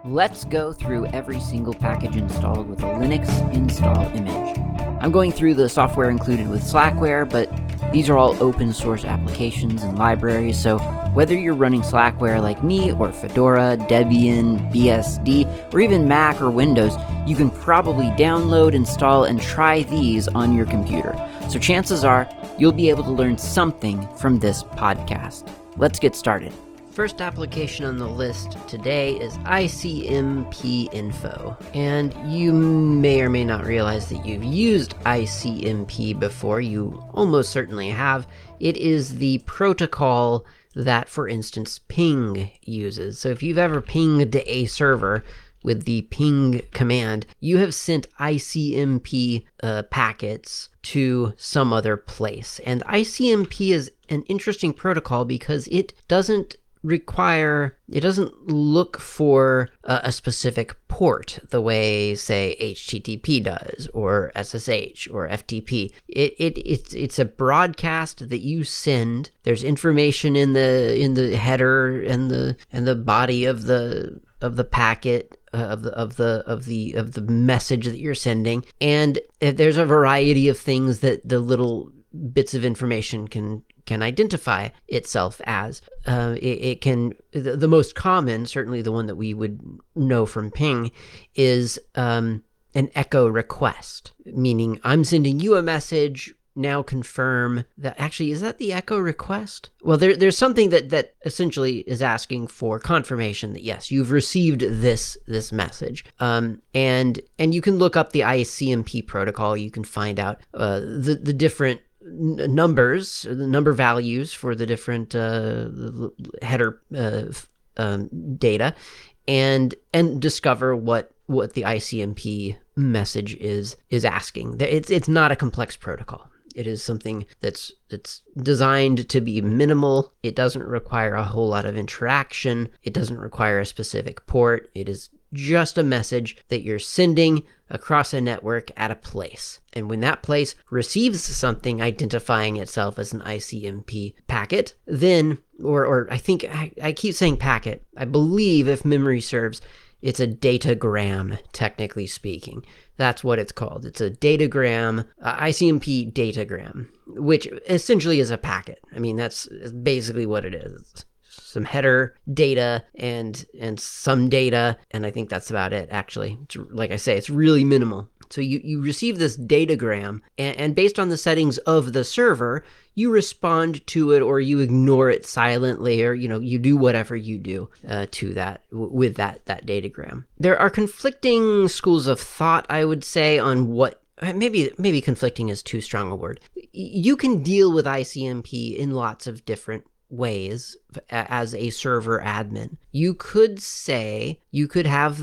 Let's go through every single package installed with a Linux install image. I'm going through the software included with Slackware, but these are all open source applications and libraries, so whether you're running Slackware like me, or Fedora, Debian, BSD, or even Mac or Windows, you can probably download, install, and try these on your computer. So chances are you'll be able to learn something from this podcast. Let's get started. First application on the list today is ICMP Info, and you may or may not realize that you've used ICMP before. You almost certainly have. It is the protocol that, for instance, ping uses. So if you've ever pinged a server with the ping command, you have sent ICMP packets to some other place. And ICMP is an interesting protocol because it doesn't look for a specific port the way, say, HTTP does, or SSH, or FTP. It's a broadcast that you send. There's information in the header and the body of the packet, of the message that you're sending, and there's a variety of things that the little bits of information can identify itself as. It can, the most common, certainly the one that we would know from ping, is an echo request, meaning I'm sending you a message, now confirm that. Actually, is that the echo request? Well, there's something that essentially is asking for confirmation that yes, you've received this message. And you can look up the ICMP protocol. You can find out the different numbers, the number values for the different header data, and discover what the ICMP message is asking. It's not a complex protocol. It is something that's designed to be minimal. It doesn't require a whole lot of interaction. It doesn't require a specific port. It is just a message that you're sending across a network at a place. And when that place receives something identifying itself as an ICMP packet, then, or I think, I keep saying packet, I believe, if memory serves, it's a datagram, technically speaking. That's what it's called. It's a datagram, ICMP datagram, which essentially is a packet. I mean, that's basically what it is. Some header data and some data, and I think that's about it, actually. It's, like I say, it's really minimal. So you receive this datagram, and based on the settings of the server, you respond to it or you ignore it silently, or you do whatever you do to that with that datagram. There are conflicting schools of thought, I would say, on what maybe conflicting is too strong a word. You can deal with ICMP in lots of different ways as a server admin. You could say, you could have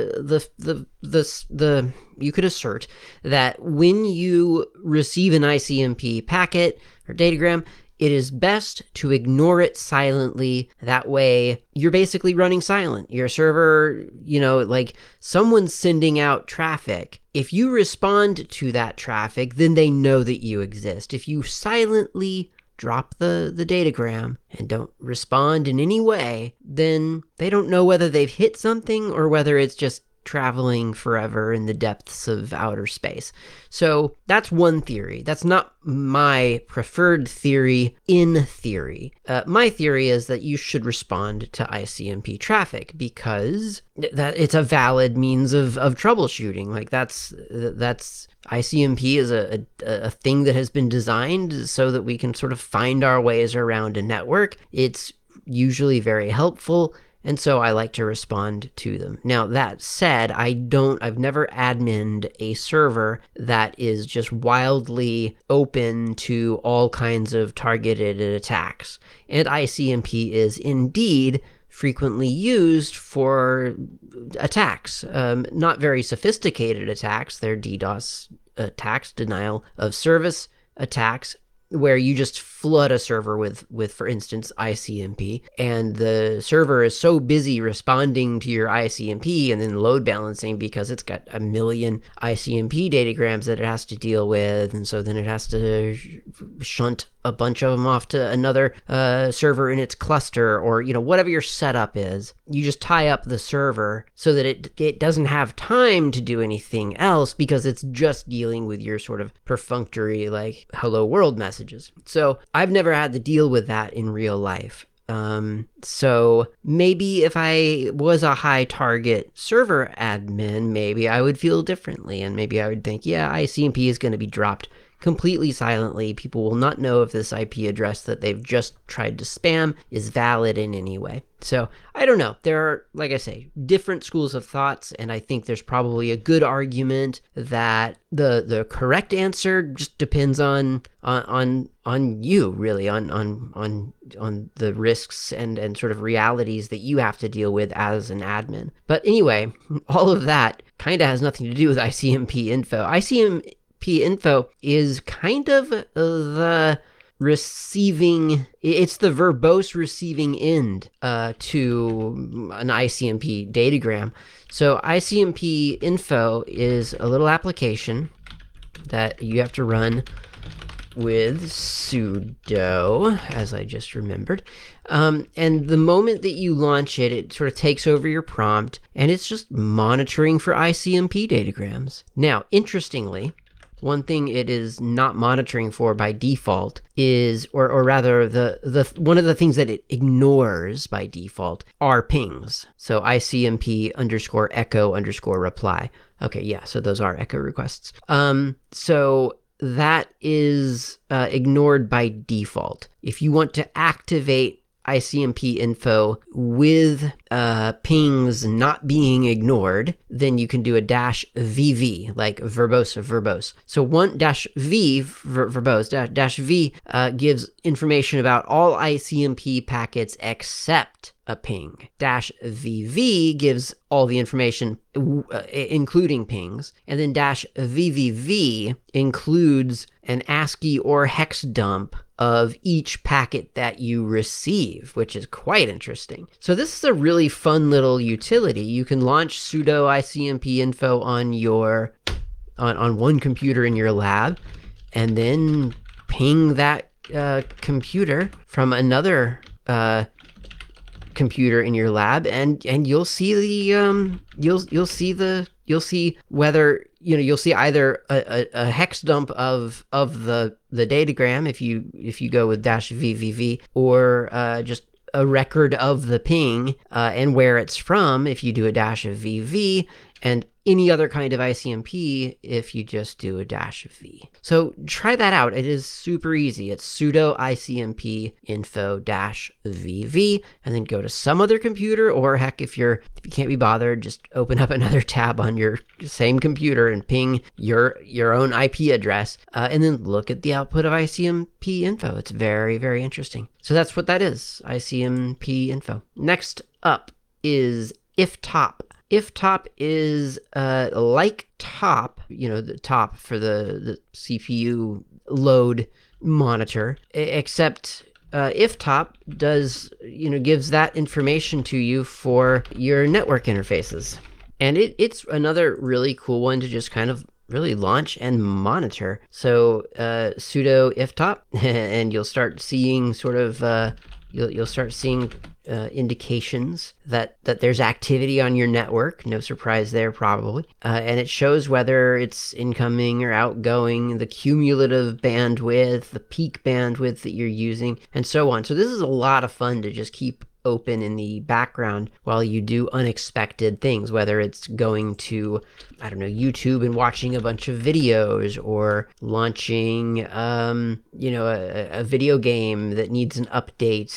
you could assert that when you receive an ICMP packet or datagram, it is best to ignore it silently. That way, you're basically running silent. Your server, like someone's sending out traffic. If you respond to that traffic, then they know that you exist. If you silently drop the datagram and don't respond in any way, then they don't know whether they've hit something or whether it's just traveling forever in the depths of outer space. So that's one theory. That's not my preferred theory in theory. My theory is that you should respond to ICMP traffic because that it's a valid means of troubleshooting. Like that's ICMP is a thing that has been designed so that we can sort of find our ways around a network. It's usually very helpful, and so I like to respond to them. Now, that said, I've never adminned a server that is just wildly open to all kinds of targeted attacks. And ICMP is indeed frequently used for attacks. Not very sophisticated attacks. They're DDoS attacks, denial of service attacks, where you just flood a server with, for instance, ICMP, and the server is so busy responding to your ICMP and then load balancing because it's got a million ICMP datagrams that it has to deal with, and so then it has to shunt a bunch of them off to another server in its cluster, or whatever your setup is. You just tie up the server so that it doesn't have time to do anything else because it's just dealing with your sort of perfunctory like hello world messages. So I've never had to deal with that in real life. So maybe if I was a high target server admin, maybe I would feel differently, and maybe I would think, yeah, ICMP is going to be dropped completely silently. People will not know if this IP address that they've just tried to spam is valid in any way. So I don't know. There are, like I say, different schools of thoughts, and I think there's probably a good argument that the correct answer just depends on you, really, on the risks and sort of realities that you have to deal with as an admin. But anyway, all of that kind of has nothing to do with ICMP info. ICMP info is kind of the receiving, it's the verbose receiving end to an ICMP datagram. So ICMP info is a little application that you have to run with sudo, as I just remembered. And the moment that you launch it, it sort of takes over your prompt, and it's just monitoring for ICMP datagrams. Now, interestingly, one thing it is not monitoring for by default is, or rather, the one of the things that it ignores by default are pings. So ICMP underscore echo underscore reply. Okay, yeah, so those are echo requests. So that is ignored by default. If you want to activate ICMP info with pings not being ignored, then you can do a -VV, like verbose. So one -V, verbose, -V gives information about all ICMP packets except a ping. -VV gives all the information, including pings. And then -VVV includes an ASCII or hex dump of each packet that you receive, which is quite interesting. So this is a really fun little utility. You can launch sudo ICMP info on your on one computer in your lab, and then ping that computer from another computer in your lab, and you'll see the you'll see whether you'll see either a hex dump of the datagram if you go with -VVV, or just a record of the ping and where it's from if you do a -VV, and any other kind of ICMP if you just do a -V. So try that out. It is super easy. It's sudo ICMP info -VV, and then go to some other computer, or heck, if you can't be bothered, just open up another tab on your same computer and ping your own IP address, and then look at the output of ICMP info. It's very, very interesting. So that's what that is, ICMP info. Next up is iftop. Iftop is like top, the top for the CPU load monitor, except iftop does, gives that information to you for your network interfaces. And it's another really cool one to just kind of really launch and monitor. So sudo iftop, and you'll start seeing sort of you'll start seeing indications that there's activity on your network. No surprise there, probably. And it shows whether it's incoming or outgoing, the cumulative bandwidth, the peak bandwidth that you're using, and so on. So this is a lot of fun to just keep open in the background while you do unexpected things, whether it's going to, I don't know, YouTube and watching a bunch of videos, or launching, a video game that needs an update,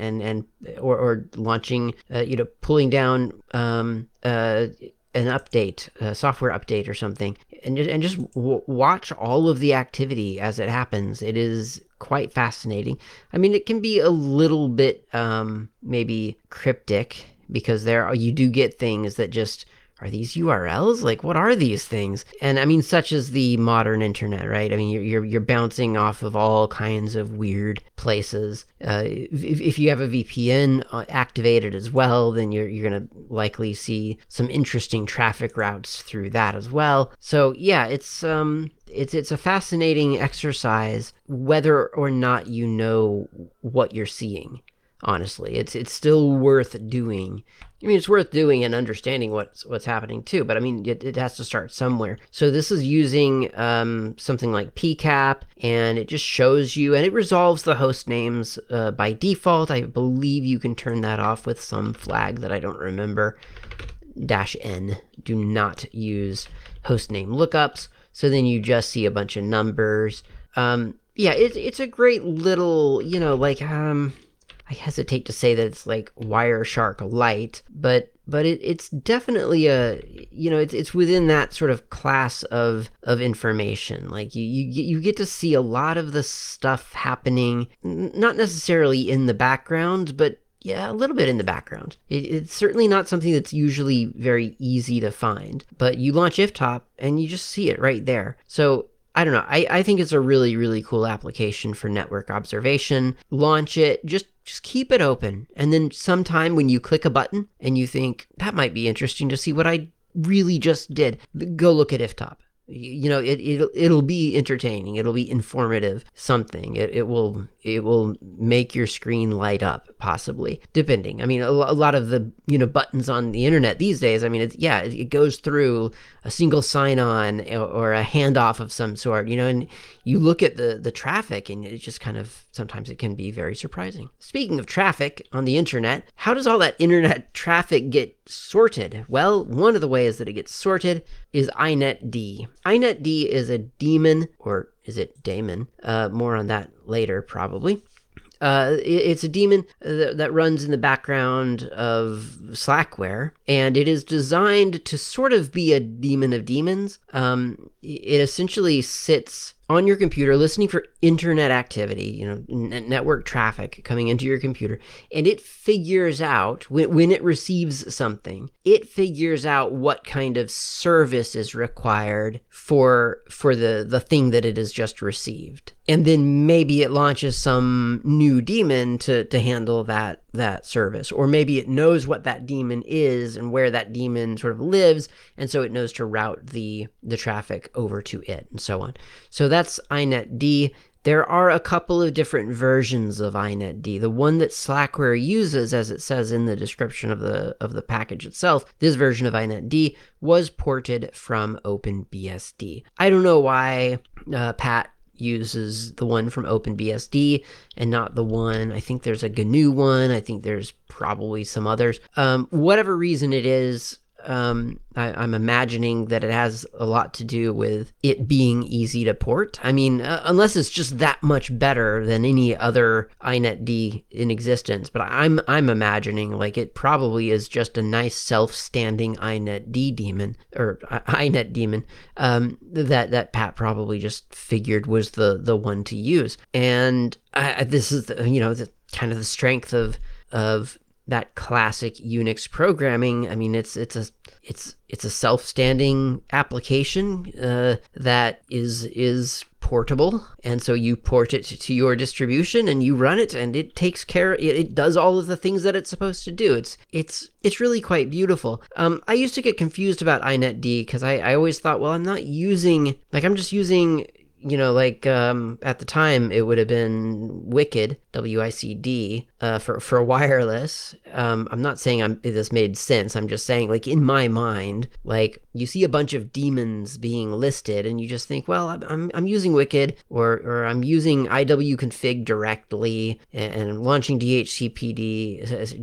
or launching, pulling down an update, a software update or something, and just watch all of the activity as it happens. It is quite fascinating. I mean, it can be a little bit maybe cryptic, because you do get things that just, are these URLs? Like, what are these things? And I mean, such as the modern internet, right? I mean, you're bouncing off of all kinds of weird places. If you have a VPN activated as well, then you're going to likely see some interesting traffic routes through that as well. So yeah, it's it's a fascinating exercise whether or not you know what you're seeing. Honestly, it's still worth doing. I mean, it's worth doing and understanding what's happening too. But I mean, it has to start somewhere. So this is using something like PCAP, and it just shows you, and it resolves the host names by default. I believe you can turn that off with some flag that I don't remember. -N. Do not use host name lookups. So then you just see a bunch of numbers. Yeah, it's a great little, I hesitate to say that it's like Wireshark light, but it's definitely it's within that sort of class of information. Like you get to see a lot of the stuff happening, not necessarily in the background, but yeah, a little bit in the background. It's certainly not something that's usually very easy to find, but you launch IFTOP and you just see it right there. So I don't know. I think it's a really, really cool application for network observation. Launch it, just keep it open. And then sometime when you click a button and you think, that might be interesting to see what I really just did, go look at IFTOP. It'll be entertaining. It'll be informative. Something. It will make your screen light up, possibly, depending. I mean, a lot of the buttons on the internet these days. I mean, it goes through a single sign-on or a handoff of some sort. And you look at the traffic, and it just kind of sometimes it can be very surprising. Speaking of traffic on the internet, how does all that internet traffic get sorted? Well, one of the ways that it gets sorted is INetD. INetD is a daemon, or is it daemon? More on that later, probably. It's a daemon that runs in the background of Slackware, and it is designed to sort of be a daemon of daemons. It essentially sits on your computer listening for internet activity, network traffic coming into your computer, and it figures out, when it receives something, it figures out what kind of service is required for the thing that it has just received. And then maybe it launches some new daemon to handle that service. Or maybe it knows what that daemon is and where that daemon sort of lives, and so it knows to route the traffic over to it, and so on. So that's INetD. There are a couple of different versions of INetD. The one that Slackware uses, as it says in the description of the package itself, this version of INetD was ported from OpenBSD. I don't know why Pat uses the one from OpenBSD and not the one. I think there's a GNU one. I think there's probably some others. Whatever reason it is, I'm imagining that it has a lot to do with it being easy to port. I mean, unless it's just that much better than any other INetD in existence. But I'm imagining like it probably is just a nice self-standing INetD daemon, or INet daemon, that Pat probably just figured was the one to use. And this is the kind of the strength of that classic Unix programming. I mean, it's a self-standing application that is portable, and so you port it to your distribution and you run it, and it takes care. It does all of the things that it's supposed to do. It's really quite beautiful. I used to get confused about INetD because I always thought, well, I'm just using. At the time, it would have been WICD, WICD, for wireless. I'm not saying this made sense. I'm just saying, like, in my mind, like, you see a bunch of daemons being listed, and you just think, well, I'm using WICD, or I'm using IWconfig directly, and launching DHCPD,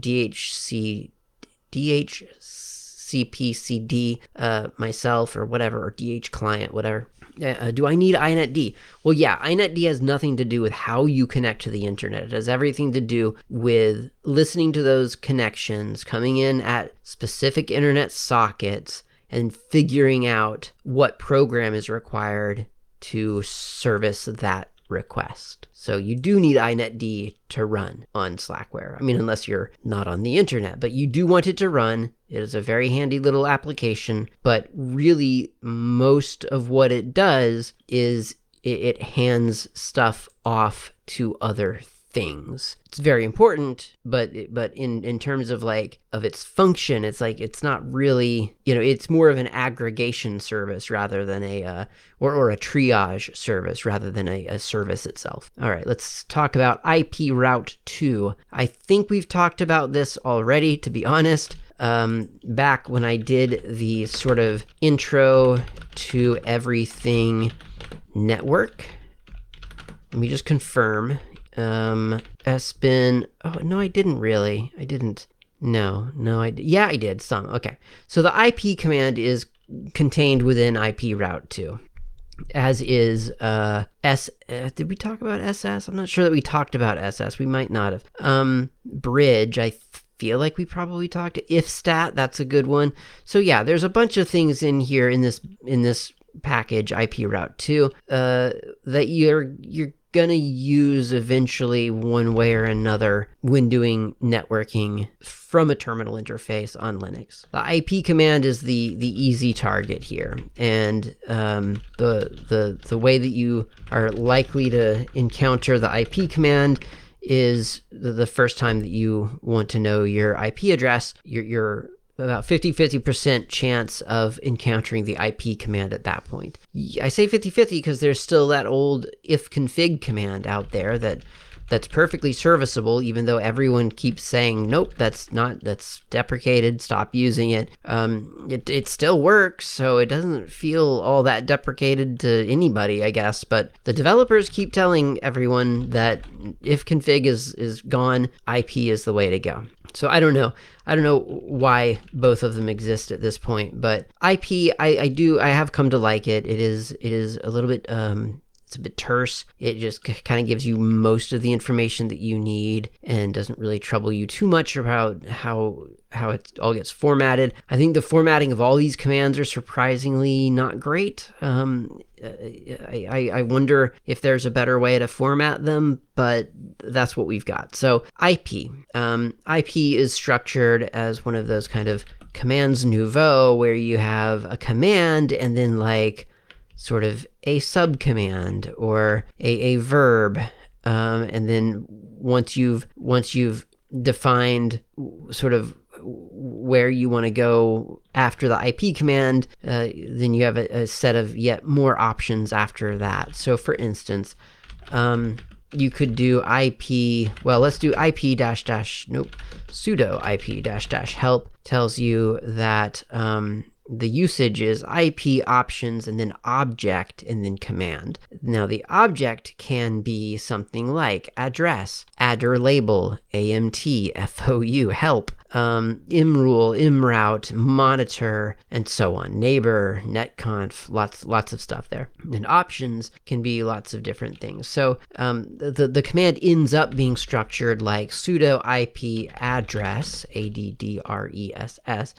DHCPCD myself, or whatever, or DH client, whatever. Do I need INetD? Well, yeah, INetD has nothing to do with how you connect to the internet. It has everything to do with listening to those connections, coming in at specific internet sockets, and figuring out what program is required to service that request. So you do need INetD to run on Slackware. I mean, unless you're not on the internet, but you do want it to run. It is a very handy little application, but really most of what it does is it hands stuff off to other things. It's very important, but in terms of like of its function, it's like it's not really, it's more of an aggregation service rather than a or a triage service rather than a service itself. All right, let's talk about IP Route 2. I think we've talked about this already, to be honest. Back when I did the sort of intro to everything network. Let me just confirm. SBIN. Oh, no, I didn't really. I didn't. No, yeah, I did some. Okay. So the IP command is contained within IP Route 2. As is did we talk about SS? I'm not sure that we talked about SS. We might not have. Bridge, I feel like we probably talked. Ifstat, that's a good one. So yeah, there's a bunch of things in here in this package IP Route 2 that you're gonna use eventually one way or another when doing networking from a terminal interface on Linux. The IP command is the easy target here, and the way that you are likely to encounter the IP command is the first time that you want to know your IP address. Your about 50% chance of encountering the IP command at that point. I say 50-50 because there's still that old ifconfig command out there that's perfectly serviceable, even though everyone keeps saying, nope, that's deprecated, stop using it. It still works, so it doesn't feel all that deprecated to anybody, I guess, but the developers keep telling everyone that ifconfig is gone, IP is the way to go. So I don't know why both of them exist at this point, but IP, I have come to like it. It is a little bit, it's a bit terse. It just kind of gives you most of the information that you need and doesn't really trouble you too much about how it all gets formatted. I think the formatting of all these commands are surprisingly not great. I wonder if there's a better way to format them, but that's what we've got. So IP. IP is structured as one of those kind of commands nouveau where you have a command and then like sort of a subcommand or a verb. And then once you've defined sort of where you want to go after the IP command, then you have a set of yet more options after that. So for instance, you could do IP, well, let's do IP sudo IP help tells you that the usage is IP options and then object and then command. Now the object can be something like address, adder label, AMT, FOU, help, imrule, imroute, monitor, and so on. Neighbor, netconf, lots of stuff there. And options can be lots of different things. So the command ends up being structured like sudo IP address, ADDRESS,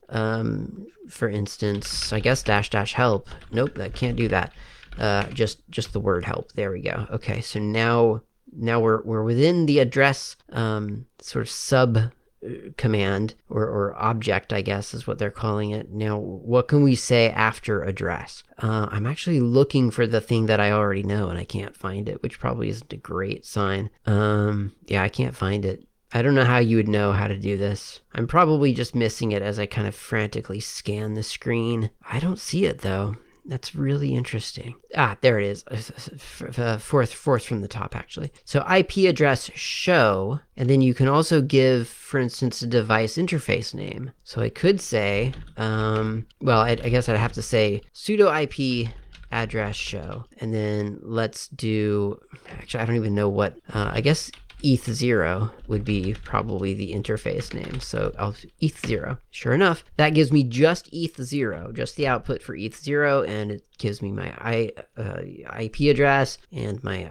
for instance, I guess --help. Nope, that can't do that. Just the word help. There we go. Okay, so now we're within the address sort of sub command or object, I guess is what they're calling it. Now, what can we say after address? I'm actually looking for the thing that I already know and I can't find it, which probably isn't a great sign. Yeah, I can't find it. I don't know how you would know how to do this. I'm probably just missing it as I kind of frantically scan the screen. I don't see it though. That's really interesting. Ah, there it is. Fourth from the top, actually. So IP address show, and then you can also give, for instance, a device interface name. So I could say, well, I guess I'd have to say sudo IP address show, and then let's do, actually, I don't even know what, I guess ETH0 would be probably the interface name. So I'll ETH0. Sure enough, that gives me just ETH0, just the output for ETH0, and it gives me my IP address and my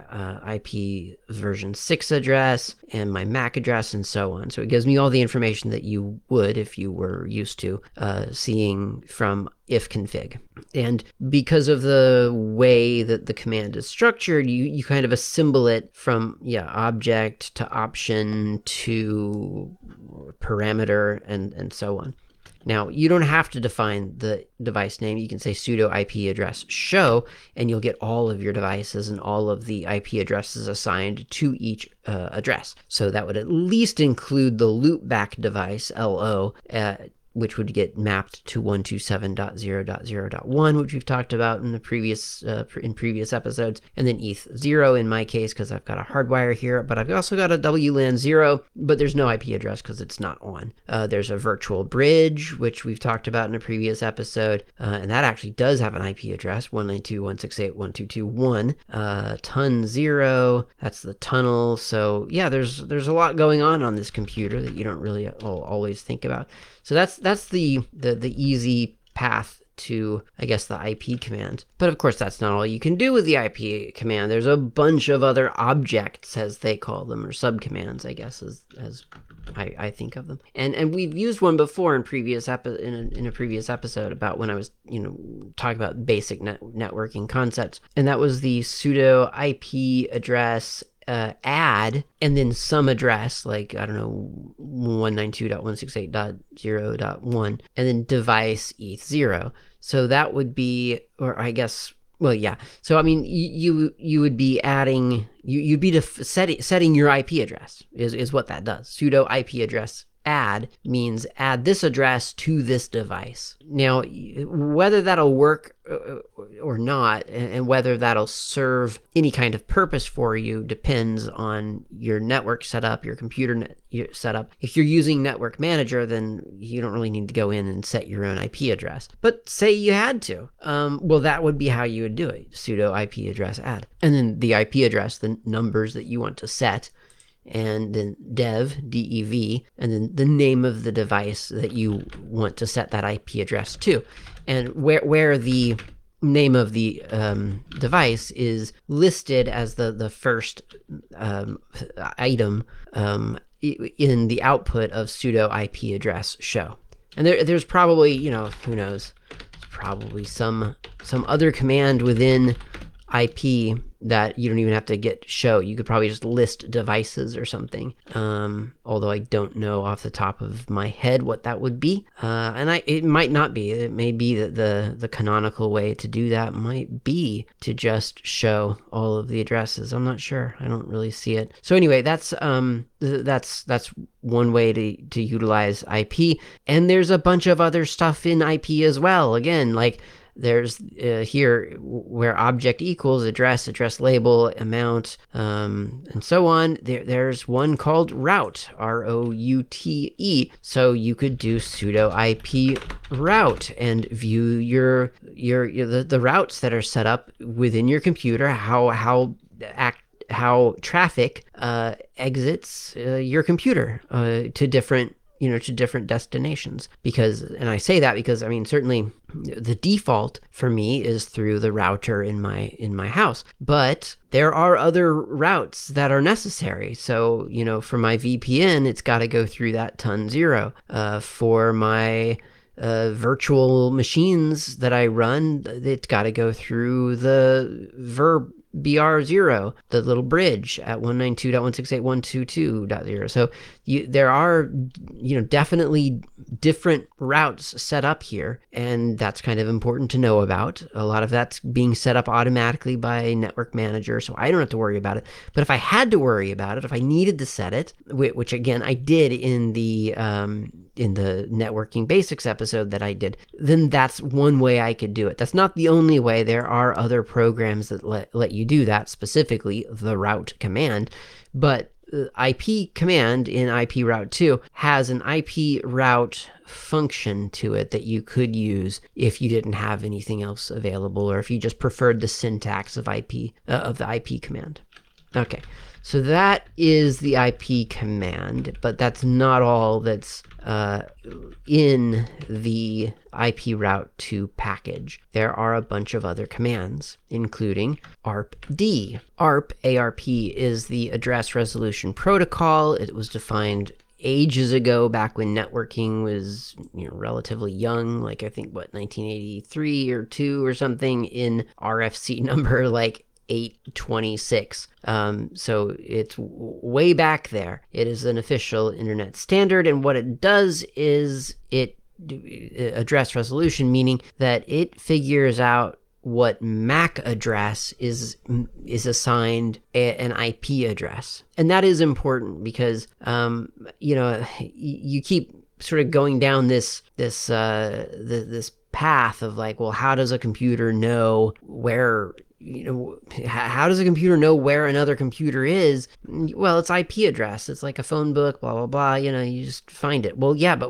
IP version 6 address and my MAC address and so on. So it gives me all the information that you would if you were used to seeing from ifconfig. And because of the way that the command is structured, you kind of assemble it from object to option to parameter and so on. Now, you don't have to define the device name. You can say sudo IP address show, and you'll get all of your devices and all of the IP addresses assigned to each address. So that would at least include the loopback device, LO, which would get mapped to 127.0.0.1, which we've talked about in the previous episodes, and then ETH0 in my case because I've got a hardwire here, but I've also got a WLAN 0, but there's no IP address because it's not on. There's a virtual bridge, which we've talked about in a previous episode, and that actually does have an IP address, 192.168.122.1. Ton 0, that's the tunnel. So yeah, there's a lot going on this computer that you don't really always think about. So that's the easy path to, I guess, the IP command. But of course, that's not all you can do with the IP command. There's a bunch of other objects, as they call them, or subcommands, I guess, as I think of them. And we've used one before in a previous episode about when I was talking about basic networking concepts, and that was the sudo IP address add and then some address, like, I don't know, 192.168.0.1, and then device ETH0. So that would be, or I guess, well, yeah. So I mean, you would be adding, you'd be setting your IP address is what that does. Sudo IP address add means add this address to this device. Now, whether that'll work or not, and whether that'll serve any kind of purpose for you depends on your network setup, your computer setup. If you're using Network Manager, then you don't really need to go in and set your own IP address. But say you had to, well, that would be how you would do it, sudo IP address add. And then the IP address, the numbers that you want to set, and then dev, D-E-V, and then the name of the device that you want to set that IP address to. And where the name of the device is listed as the first item in the output of sudo IP address show. And there's probably, who knows, probably some other command within IP that you don't even have to get show. You could probably just list devices or something. Although I don't know off the top of my head what that would be. And it might not be. It may be that the canonical way to do that might be to just show all of the addresses. I'm not sure. I don't really see it. So anyway, that's one way to utilize IP. And there's a bunch of other stuff in IP as well. Again, like, there's here where object equals address label, amount, and so on. There's one called route, R-O-U-T-E. So you could do sudo IP route and view the routes that are set up within your computer, how traffic exits your computer to different destinations. And I say that because, I mean, certainly the default for me is through the router in my house, but there are other routes that are necessary. So, for my VPN, it's got to go through that ton 0. For my virtual machines that I run, it's got to go through the BR0, the little bridge at 192.168.122.0. So there are, definitely different routes set up here, and that's kind of important to know about. A lot of that's being set up automatically by Network Manager, so I don't have to worry about it. But if I had to worry about it, if I needed to set it, which again I did in the networking basics episode that I did, then that's one way I could do it. That's not the only way. There are other programs that let you do that, specifically the route command. But IP command in IP route 2 has an IP route function to it that you could use if you didn't have anything else available, or if you just preferred the syntax of the IP command. Okay, so that is the IP command, but that's not all that's in the IP route 2 package. There are a bunch of other commands, including ARP-D. ARP is the Address Resolution Protocol. It was defined ages ago, back when networking was relatively young, like I think 1983 or 2 or something, in RFC number like 826. So it's way back there. It is an official internet standard, and what it does is it address resolution, meaning that it figures out what MAC address is assigned an IP address. And that is important because, you keep sort of going down this path of like, well, how does a computer know where, how does a computer know where another computer is? Well, it's IP address. It's like a phone book, blah, blah, blah. You just find it. Well, yeah, but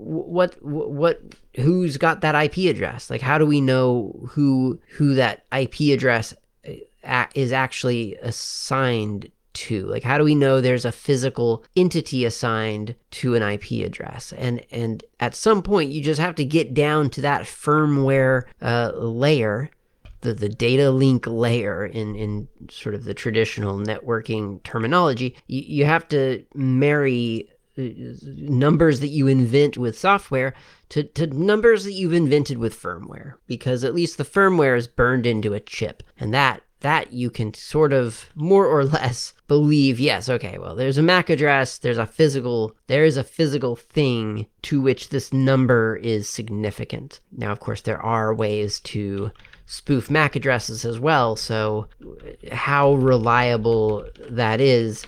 who's got that IP address? Like, how do we know who that IP address is actually assigned to? Like, how do we know there's a physical entity assigned to an IP address? And at some point, you just have to get down to that firmware layer, the data link layer in sort of the traditional networking terminology. You have to marry numbers that you invent with software to numbers that you've invented with firmware, because at least the firmware is burned into a chip, and that you can sort of more or less believe, yes, okay, well, there's a MAC address, there is a physical thing to which this number is significant. Now, of course, there are ways to spoof MAC addresses as well, so how reliable that is,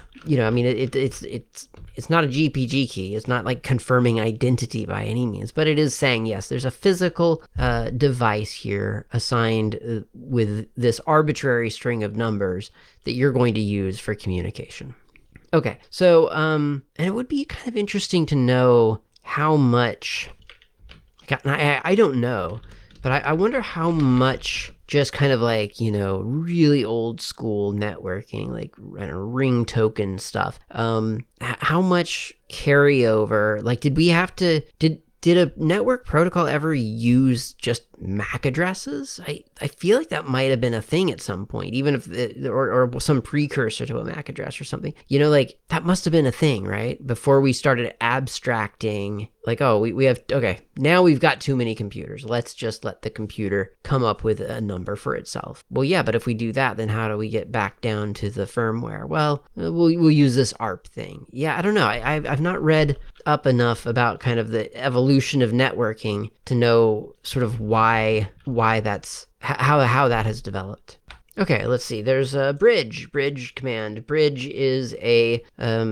it's not a GPG key. It's not like confirming identity by any means, but it is saying, yes, there's a physical device here assigned with this arbitrary string of numbers that you're going to use for communication. Okay, so, and it would be kind of interesting to know how much, I don't know, but I wonder how much just kind of like, really old school networking, like ring token stuff. How much carryover, like did a network protocol ever use just MAC addresses? I feel like that might have been a thing at some point, even if or some precursor to a MAC address or something. Like that must have been a thing, right? Before we started abstracting, like, oh, we have, okay, now we've got too many computers. Let's just let the computer come up with a number for itself. Well, yeah, but if we do that, then how do we get back down to the firmware? Well, we'll use this ARP thing. Yeah, I don't know. I've not read up enough about kind of the evolution of networking to know sort of why that's how that has developed. Okay, let's see. There's a bridge command. Bridge is a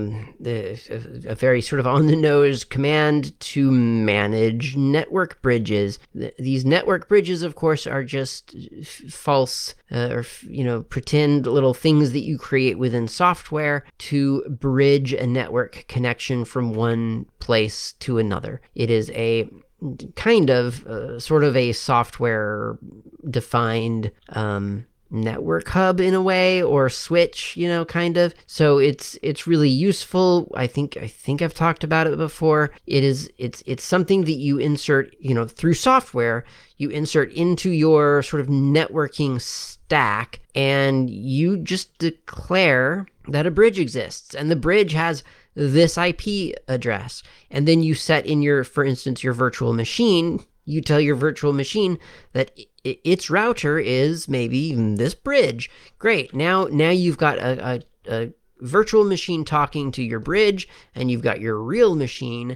very sort of on the nose command to manage network bridges. These network bridges, of course, are just false or pretend little things that you create within software to bridge a network connection from one place to another. It is a kind of sort of a software defined network hub in a way, or switch, kind of. So it's really useful. I think I've talked about it before. It's something that you insert, through software, you insert into your sort of networking stack, and you just declare that a bridge exists, and the bridge has this IP address. And then you set in for instance, your virtual machine, you tell your virtual machine that its router is maybe this bridge. Great. Now you've got a virtual machine talking to your bridge, and you've got your real machine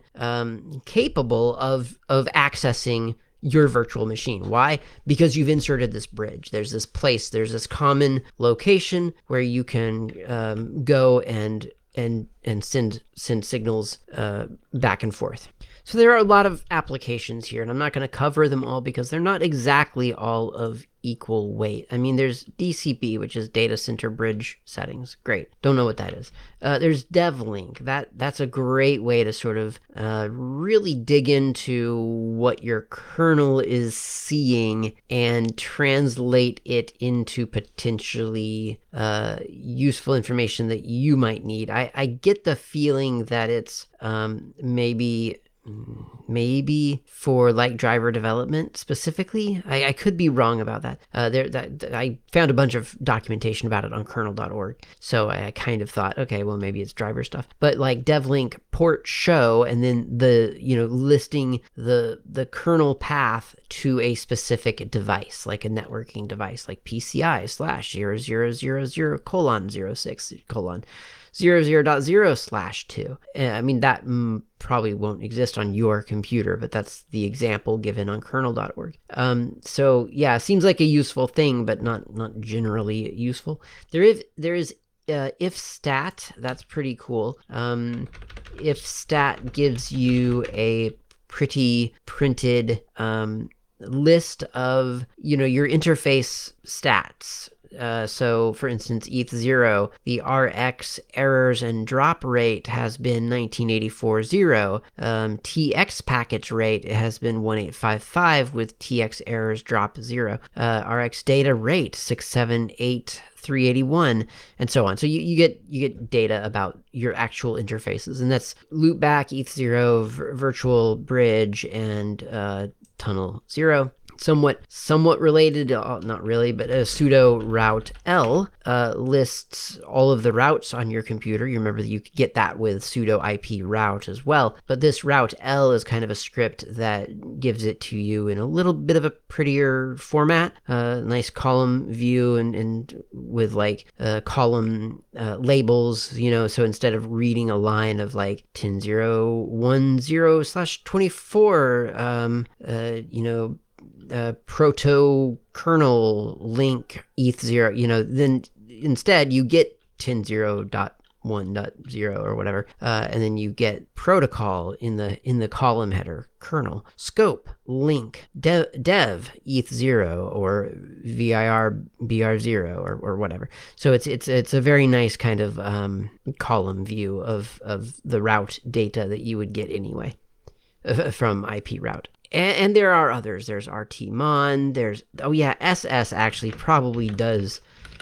capable of accessing your virtual machine. Why? Because you've inserted this bridge. There's this place, there's this common location where you can go and send signals back and forth. So there are a lot of applications here, and I'm not going to cover them all because they're not exactly all of equal weight. I mean, there's DCB, which is Data Center Bridge Settings. Great. Don't know what that is. There's DevLink. That's a great way to sort of really dig into what your kernel is seeing and translate it into potentially useful information that you might need. I get the feeling that it's maybe for like driver development specifically. I could be wrong about that. I found a bunch of documentation about it on kernel.org, so I kind of thought, okay, well, maybe it's driver stuff. But like devlink port show, and then the listing the kernel path to a specific device, like a networking device, like PCI /0000:06:. 00.0/2. I mean, that probably won't exist on your computer, but that's the example given on kernel.org. So yeah, seems like a useful thing, but not generally useful. There is ifstat. That's pretty cool. Ifstat gives you a pretty printed list of your interface stats. So for instance, ETH0, the RX errors and drop rate has been 1984.0. TX package rate has been 1855 with TX errors drop 0. RX data rate 678. 381 and so on. So you get data about your actual interfaces, and that's loopback, ETH0, virtual bridge, and tunnel 0. Somewhat related, not really, but a sudo route L lists all of the routes on your computer. You remember that you could get that with sudo IP route as well, but this route L is kind of a script that gives it to you in a little bit of a prettier format, nice column view and with like column labels, so instead of reading a line of like 10.0.10/24, proto kernel link ETH0, then instead you get 10.0.1.0 or whatever, and then you get protocol in the column header kernel scope link dev ETH0 or vir br0 or whatever. So it's a very nice kind of column view of the route data that you would get anyway from IP route. And there are others. There's RTMon. There's SS actually probably does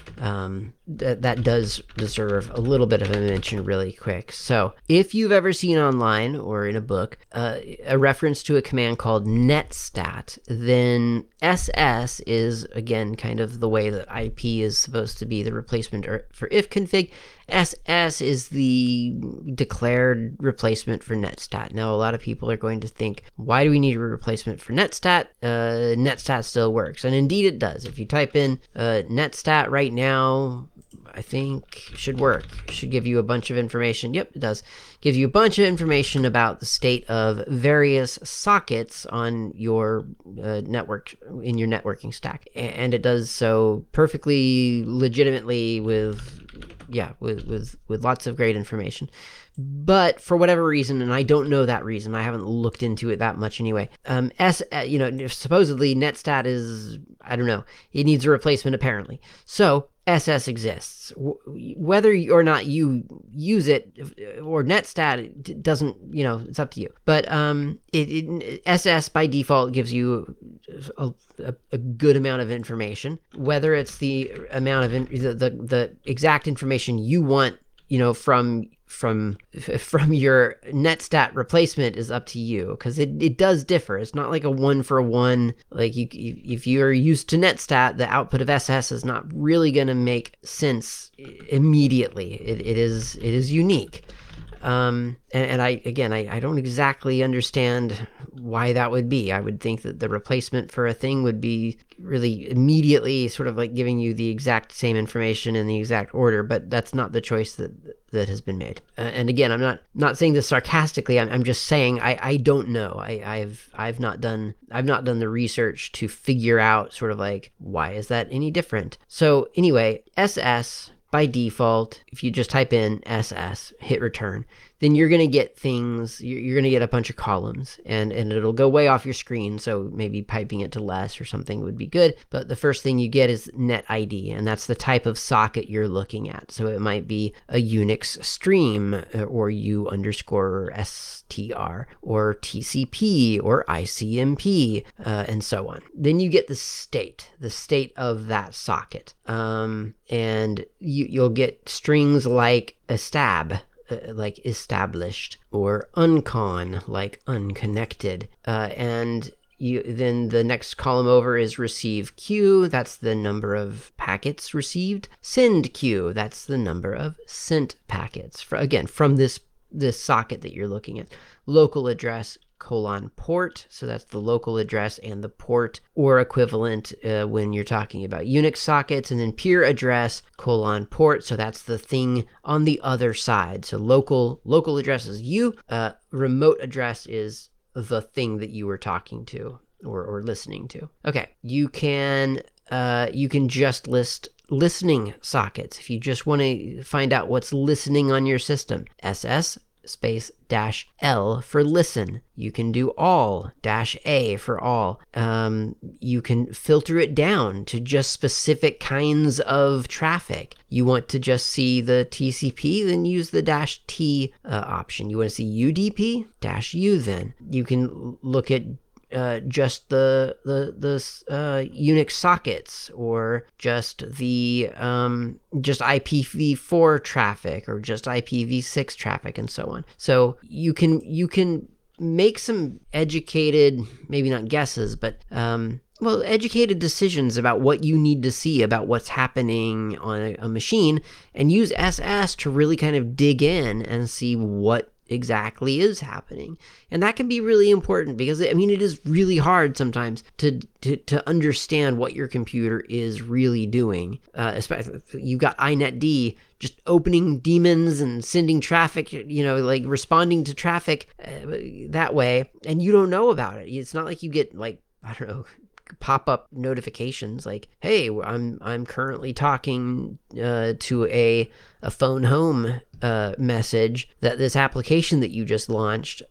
that does deserve a little bit of a mention really quick. So if you've ever seen online or in a book a reference to a command called netstat, then SS is again kind of the way that IP is supposed to be the replacement for ifconfig. SS is the declared replacement for netstat. Now, a lot of people are going to think, why do we need a replacement for netstat? Netstat still works. And indeed it does. If you type in netstat right now, I think should work. Should give you a bunch of information. Yep, it does. Gives you a bunch of information about the state of various sockets on your network, in your networking stack. And it does so perfectly legitimately with lots of great information. But for whatever reason, and I don't know that reason, I haven't looked into it that much anyway. Supposedly netstat is, I don't know, it needs a replacement apparently. So SS exists. Whether or not you use it or netstat, it doesn't, it's up to you. But SS by default gives you a good amount of information. Whether it's the amount of the exact information you want, from your netstat replacement is up to you, because it does differ. It's not like a 1-for-1. Like if you're used to netstat, the output of SS is not really going to make sense immediately. It is unique. And I don't exactly understand why that would be. I would think that the replacement for a thing would be really immediately sort of like giving you the exact same information in the exact order, but that's not the choice that has been made. And again, I'm not saying this sarcastically. I'm just saying I don't know. I've not done the research to figure out sort of like, why is that any different? So anyway, SS by default, if you just type in SS, hit return, then you're going to get things, you're going to get a bunch of columns, and it'll go way off your screen, so maybe piping it to less or something would be good. But the first thing you get is net ID, and that's the type of socket you're looking at. So it might be a Unix stream, or U_str, or TCP, or ICMP, and so on. Then you get the state of that socket. And you'll get strings like estab, like established, or uncon, like unconnected, and then the next column over is receive queue. That's the number of packets received. Send queue. That's the number of sent packets. From this socket that you're looking at. Local address, port. So that's the local address and the port or equivalent when you're talking about Unix sockets. And then peer address port. So that's the thing on the other side. So local address is you. Remote address is the thing that you were talking to or listening to. Okay, you can just list listening sockets if you just want to find out what's listening on your system. SS space -L for listen. You can do all -A for all. You can filter it down to just specific kinds of traffic. You want to just see the TCP, then use the -T option. You want to see UDP, -U then. You can look at just the Unix sockets, or just the just IPv4 traffic, or just IPv6 traffic, and so on. So you can make some educated, maybe not guesses, but educated decisions about what you need to see about what's happening on a machine, and use SS to really kind of dig in and see what exactly is happening. And that can be really important, because it is really hard sometimes to understand what your computer is really doing. Especially if you got inetd just opening daemons and sending traffic, like responding to traffic that way, and you don't know about it. It's not like you get, like, I don't know, pop-up notifications like, hey, I'm currently talking to a phone home message that this application that you just launched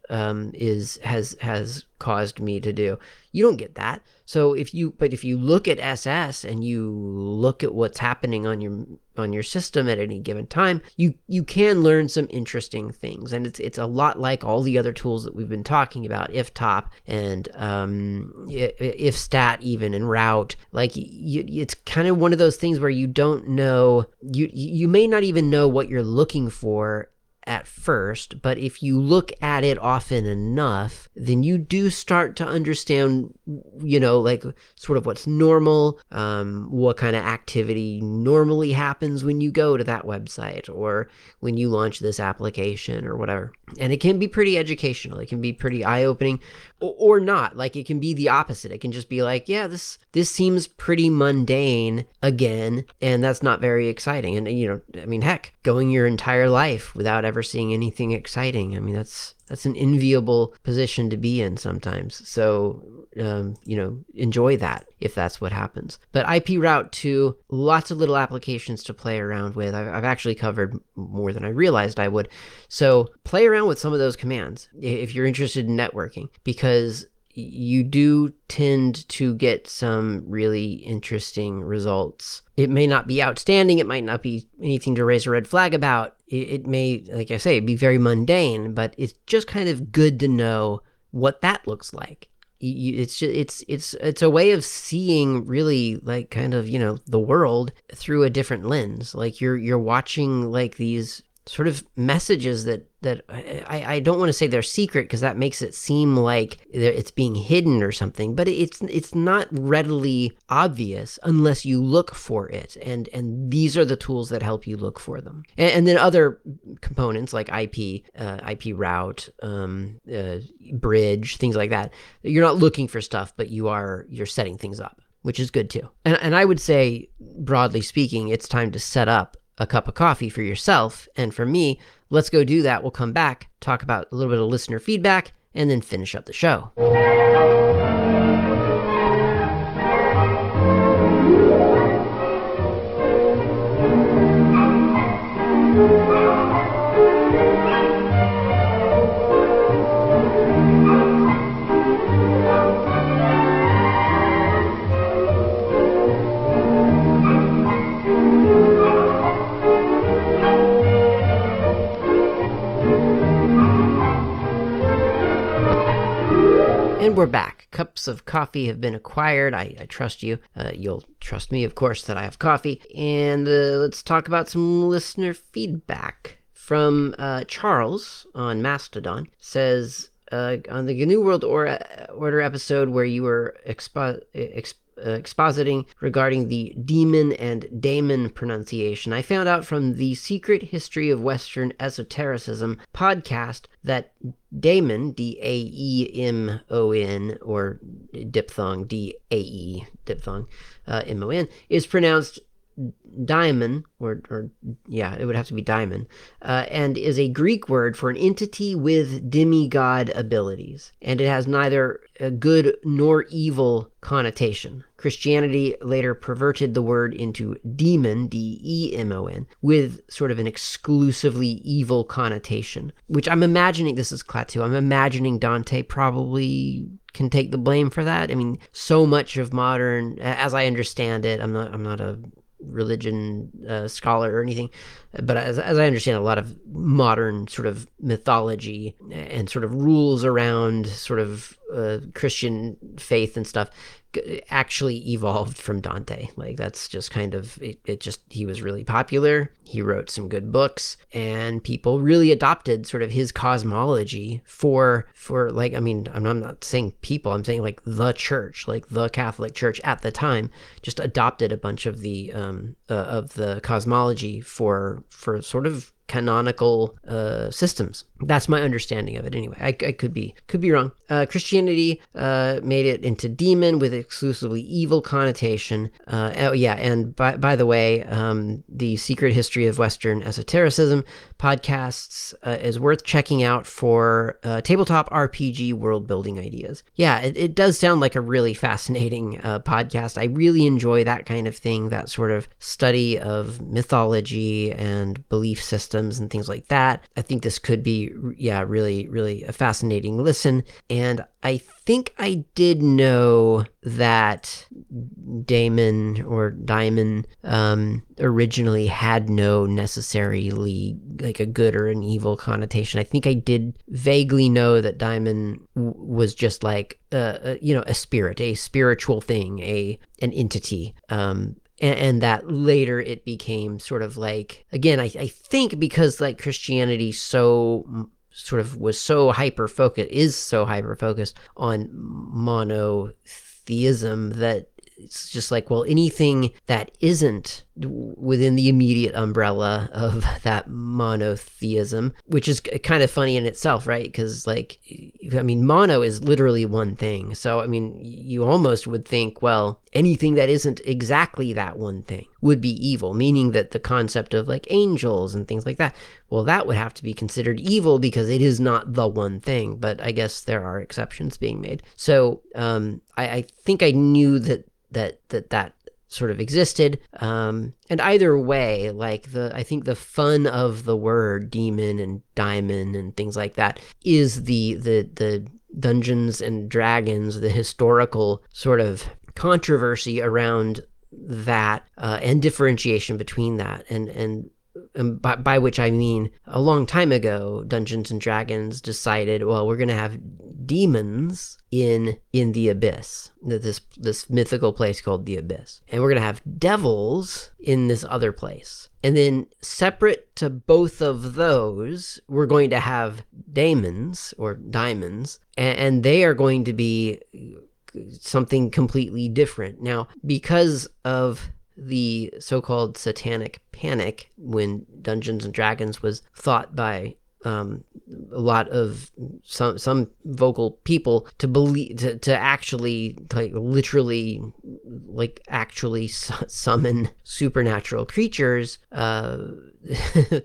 has caused me to do. You don't get that. So if you look at SS and you look at what's happening on your system at any given time, you can learn some interesting things. And it's a lot like all the other tools that we've been talking about, iftop and ifstat even, and route. Like, it's kind of one of those things where you don't know, you may not even know what you're looking for at first, but if you look at it often enough, then you do start to understand, like, sort of what's normal, what kind of activity normally happens when you go to that website, or when you launch this application, or whatever. And it can be pretty educational. It can be pretty eye-opening, or not. Like, it can be the opposite. It can just be like, yeah, this seems pretty mundane again, and that's not very exciting. And heck, going your entire life without ever seeing anything exciting, that's an enviable position to be in sometimes. So, enjoy that if that's what happens. But IP Route 2, lots of little applications to play around with. I've actually covered more than I realized I would. So play around with some of those commands if you're interested in networking, because you do tend to get some really interesting results. It may not be outstanding. It might not be anything to raise a red flag about. It may, like I say, be very mundane, but it's just kind of good to know what that looks like. It's a way of seeing, really, like, kind of, the world through a different lens. Like, you're watching, like, these sort of messages that I don't want to say they're secret, because that makes it seem like it's being hidden or something, but it's not readily obvious unless you look for it, and these are the tools that help you look for them. And then other components like IP route, bridge, things like that. You're not looking for stuff, but you're setting things up, which is good too. And I would say, broadly speaking, it's time to set up a cup of coffee for yourself and for me. Let's go do that. We'll come back, talk about a little bit of listener feedback, and then finish up the show. And we're back. Cups of coffee have been acquired. I trust you. You'll trust me, of course, that I have coffee. And let's talk about some listener feedback from Charles on Mastodon. Says, on the GNU World Order episode where you were expositing regarding the demon and daemon pronunciation. I found out from the Secret History of Western Esotericism podcast that daemon, Daemon, or diphthong, Dae, diphthong, Mon, is pronounced daimon, or yeah, it would have to be daimon, and is a Greek word for an entity with demigod abilities, and it has neither a good nor evil connotation. Christianity later perverted the word into demon, Demon, with sort of an exclusively evil connotation, which I'm imagining, this is Klaatu, I'm imagining Dante probably can take the blame for that. I mean, so much of modern, as I understand it, I'm not a religion scholar or anything, but as I understand, a lot of modern sort of mythology and sort of rules around sort of Christian faith and stuff actually evolved from Dante. Like, that's just kind of it just, he was really popular, he wrote some good books, and people really adopted sort of his cosmology for like, I mean, I'm not saying people, I'm saying like the church, like the Catholic Church at the time just adopted a bunch of the cosmology for sort of canonical systems. That's my understanding of it anyway. I could be wrong. Christianity made it into demon with exclusively evil connotation. Oh yeah, and by the way, the Secret History of Western Esotericism podcasts is worth checking out for tabletop RPG world building ideas. Yeah, it does sound like a really fascinating podcast. I really enjoy that kind of thing, that sort of study of mythology and belief systems and things like that. I think this could be, yeah, really, really a fascinating listen. And I think I did know that daemon or daimon originally had no necessarily like a good or an evil connotation. I think I did vaguely know that daimon was just like a spirit, a spiritual thing, an entity. And that later it became sort of like, again, I think because like Christianity was so hyper focused on monotheism, that it's just like, well, anything that isn't within the immediate umbrella of that monotheism, which is kind of funny in itself, right? Because like, I mean, mono is literally one thing. So, I mean, you almost would think, well, anything that isn't exactly that one thing would be evil, meaning that the concept of like angels and things like that, well, that would have to be considered evil because it is not the one thing. But I guess there are exceptions being made. So I think I knew that sort of existed. And either way, like I think the fun of the word demon and daimon and things like that is the Dungeons and Dragons, the historical sort of controversy around that, and differentiation between that, and by which I mean a long time ago, Dungeons and Dragons decided, well, we're going to have demons in the Abyss, this mythical place called the Abyss, and we're going to have devils in this other place. And then separate to both of those, we're going to have daemons or daimons, and they are going to be something completely different. Now, because of the so-called satanic panic, when Dungeons and Dragons was thought by a lot of some vocal people to believe, to actually like literally like actually summon supernatural creatures, the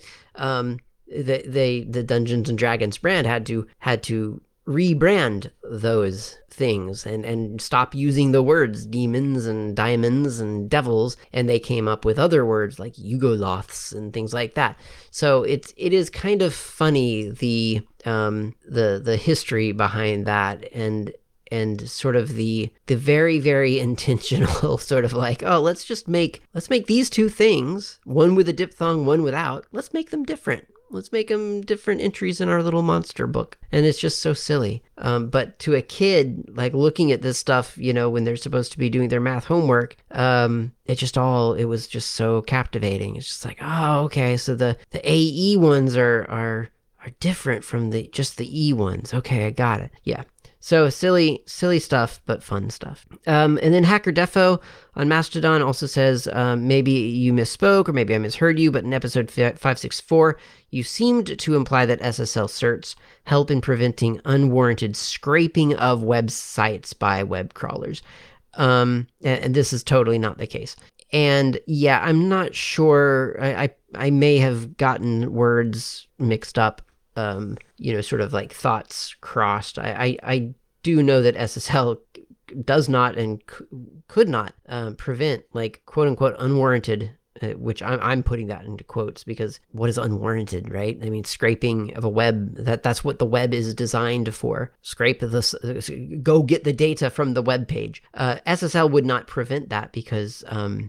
Dungeons and Dragons brand had to rebrand those things and stop using the words demons and daimons and devils, and they came up with other words like Yugoloths and things like that. So it is kind of funny, the history behind that, and sort of the very, very intentional sort of like, oh, let's make these two things, one with a diphthong, one without, let's make them different. Let's make them different entries in our little monster book. And it's just so silly. But to a kid, like looking at this stuff, when they're supposed to be doing their math homework, it was just so captivating. It's just like, oh, okay. So the AE ones are different from the E ones. Okay, I got it. Yeah. So silly stuff, but fun stuff. And then Hacker Defo on Mastodon also says, maybe you misspoke or maybe I misheard you, but in episode 564, you seemed to imply that SSL certs help in preventing unwarranted scraping of websites by web crawlers. And this is totally not the case. And yeah, I'm not sure. I may have gotten words mixed up. Sort of like thoughts crossed. I do know that SSL does not and could not prevent like quote unquote unwarranted, which I'm putting that into quotes because what is unwarranted, right? I mean, scraping of a web, that's what the web is designed for. Scrape this, go get the data from the web page. SSL would not prevent that because,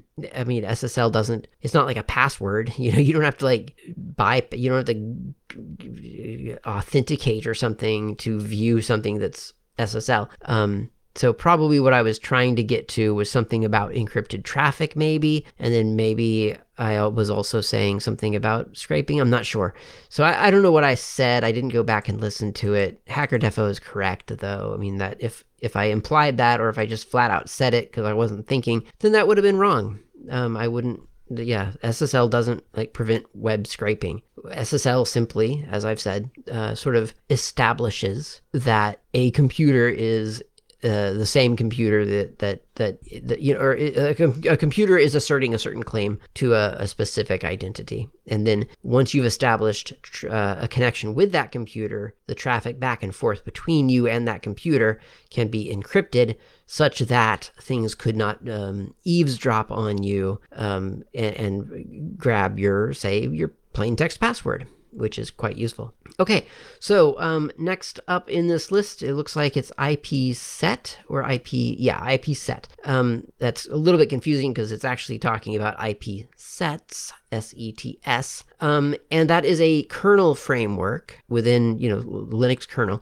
SSL doesn't, it's not like a password. You don't have to you don't have to authenticate or something to view something that's SSL. So probably what I was trying to get to was something about encrypted traffic maybe, and then maybe I was also saying something about scraping. I'm not sure. So I don't know what I said. I didn't go back and listen to it. Hacker Defo is correct though. I mean that if I implied that or if I just flat out said it because I wasn't thinking, then that would have been wrong. I wouldn't. Yeah, SSL doesn't prevent web scraping. SSL simply, as I've said, sort of establishes that a computer is the same computer that or a computer is asserting a certain claim to a specific identity. And then once you've established a connection with that computer, the traffic back and forth between you and that computer can be encrypted such that things could not eavesdrop on you and grab your plain text password, which is quite useful. Okay, so next up in this list, it looks like it's IPsec or IPsec. That's a little bit confusing because it's actually talking about IPsets, SETS, and that is a kernel framework within Linux kernel.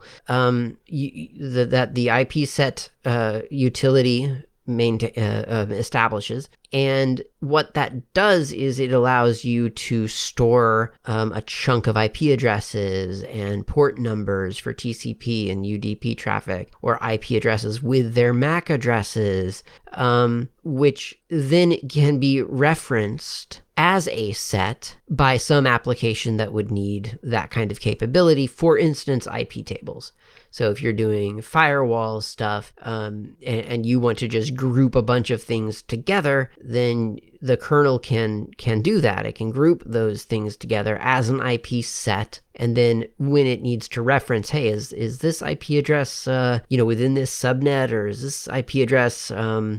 That the IPsec utility establishes. And what that does is it allows you to store a chunk of IP addresses and port numbers for TCP and UDP traffic, or IP addresses with their MAC addresses, which then can be referenced as a set by some application that would need that kind of capability. For instance, IP tables. So if you're doing firewall stuff and you want to just group a bunch of things together, then the kernel can do that. It can group those things together as an IP set. And then when it needs to reference, hey, is this IP address within this subnet, or is this IP address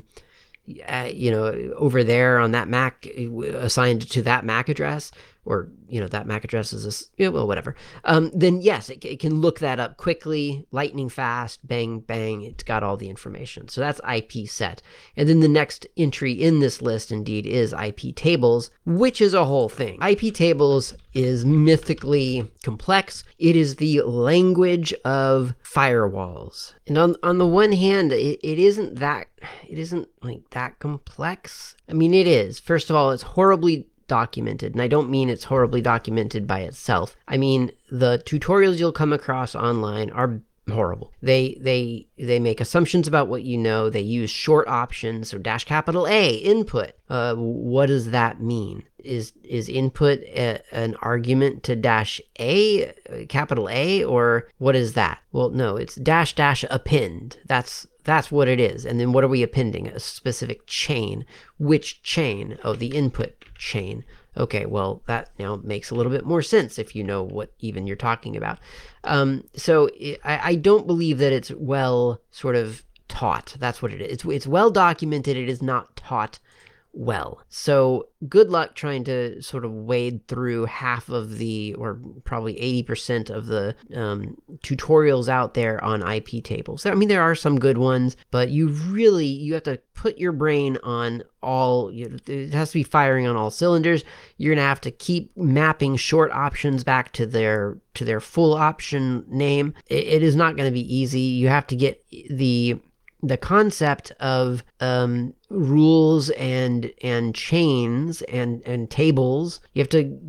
over there on that MAC assigned to that MAC address, or that MAC address is whatever. Then yes, it can look that up quickly, lightning fast, bang bang. It's got all the information. So that's IPsec. And then the next entry in this list indeed is IP tables, which is a whole thing. IP tables is mythically complex. It is the language of firewalls. And on the one hand, it isn't like that complex. I mean, it is. First of all, it's horribly documented, and I don't mean it's horribly documented by itself. I mean the tutorials you'll come across online are horrible. They make assumptions about what you know. They use short options, so $A input. What does that mean? Is input an argument to -A, capital A, or what is that? Well, no, it's --append. That's what it is. And then what are we appending? A specific chain. Which chain? Oh, the input chain. Okay, well, that now makes a little bit more sense if you know what even you're talking about. So I don't believe that it's well sort of taught. That's what it is. It's well documented. It is not taught well. So good luck trying to sort of wade through half of the, or probably 80% of the tutorials out there on IP tables. I mean, there are some good ones, but you have to put your brain on all, it has to be firing on all cylinders. You're going to have to keep mapping short options back to their full option name. It is not going to be easy. You have to get the concept of rules and chains and tables. You have to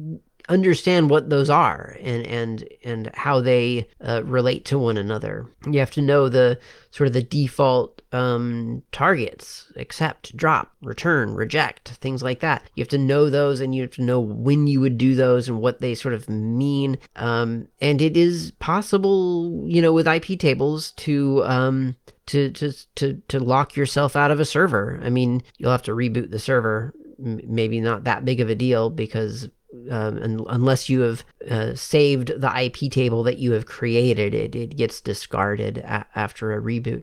understand what those are and how they relate to one another. You have to know the sort of the default targets: accept, drop, return, reject, things like that. You have to know those, and you have to know when you would do those and what they sort of mean. And it is possible, with IP tables to lock yourself out of a server. I mean, you'll have to reboot the server. Maybe not that big of a deal, because unless you have saved the IP table that you have created, it gets discarded after a reboot.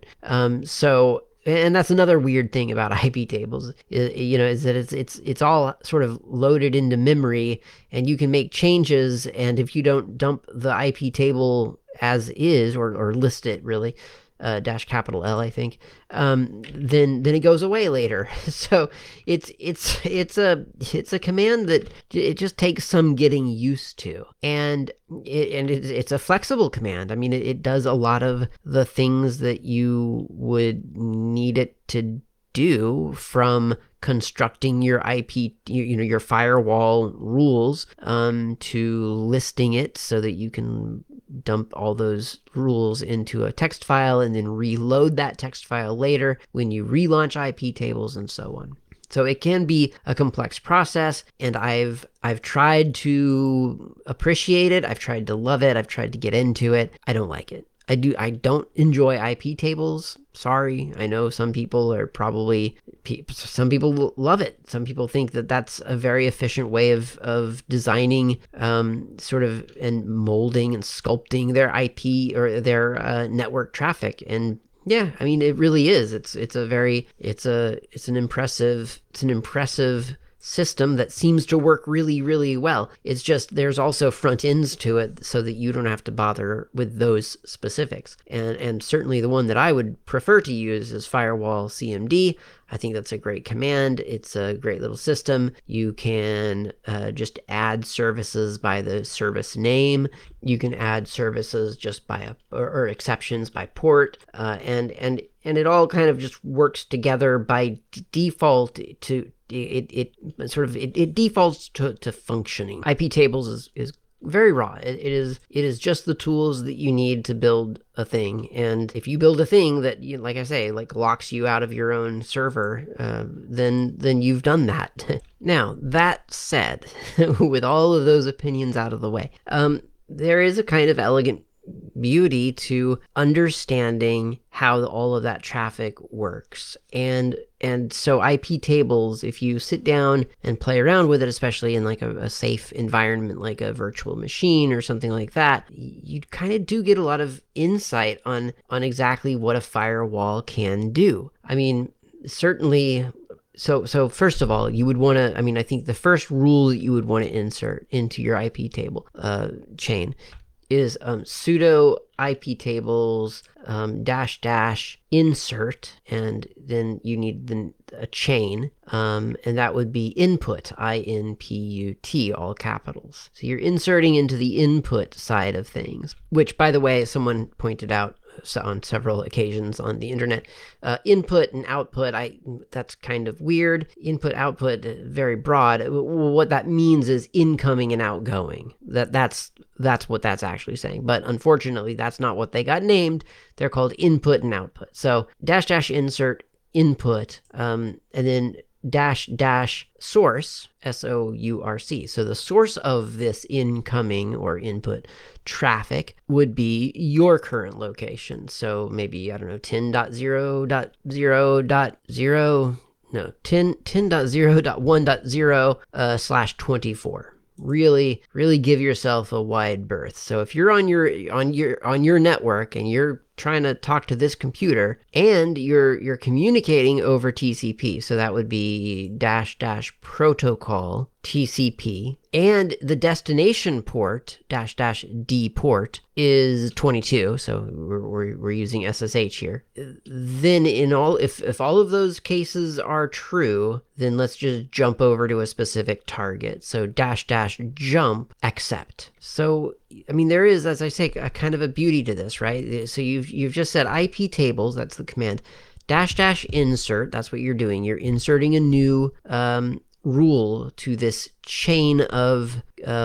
And that's another weird thing about IP tables, is that it's all sort of loaded into memory, and you can make changes. And if you don't dump the IP table as is, or list it really, dash capital L, I think, then it goes away later. So it's a command that it just takes some getting used to, and it's a flexible command. I mean, it does a lot of the things that you would need it to do, from constructing your IP, your firewall rules, to listing it so that you can dump all those rules into a text file and then reload that text file later when you relaunch IP tables, and so on. So it can be a complex process, and I've tried to appreciate it. I've tried to love it. I've tried to get into it. I don't like it. I don't enjoy IP tables. Sorry. I know some people some people love it. Some people think that that's a very efficient way of designing, sort of, and molding and sculpting their IP or their network traffic. And yeah, I mean, it really is. It's an impressive system that seems to work really, really well. It's just there's also front ends to it, so that you don't have to bother with those specifics. And certainly the one that I would prefer to use is firewall CMD. I think that's a great command. It's a great little system. You can just add services by the service name. You can add services just by or exceptions by port, and it all kind of just works together by default. It defaults to functioning. IP tables is very raw. It is just the tools that you need to build a thing. And if you build a thing that, like I say, like locks you out of your own server, then you've done that. Now, that said, with all of those opinions out of the way, there is a kind of elegant beauty to understanding how all of that traffic works. And so IP tables, if you sit down and play around with it, especially in like a safe environment like a virtual machine or something like that, you kind of do get a lot of insight on exactly what a firewall can do. I mean, certainly. So first of all, you would want to, I think the first rule that you would want to insert into your IP table chain is sudo IP tables -- insert, and then you need a chain, and that would be input, INPUT, all capitals. So you're inserting into the input side of things, which, by the way, someone pointed out on several occasions on the internet, input and output, that's kind of weird. Input, output, very broad. What that means is incoming and outgoing. That's what that's actually saying. But unfortunately, that's not what they got named. They're called input and output. So -- insert input, and then -- source, SOURC. So the source of this incoming or input traffic would be your current location. So maybe, I don't know, 10.0.0.0, no, 10.0.1.0 /24. Really give yourself a wide berth. So if you're on your network and you're trying to talk to this computer and you're communicating over TCP, so that would be -- protocol TCP, and the destination port -- D port is 22, so we're using SSH here. Then if all of those cases are true, then let's just jump over to a specific target. So -- jump accept. So there is, as I say, a kind of a beauty to this, right? So you've just said IP tables, that's the command. -- insert, that's what you're doing. You're inserting a new rule to this chain of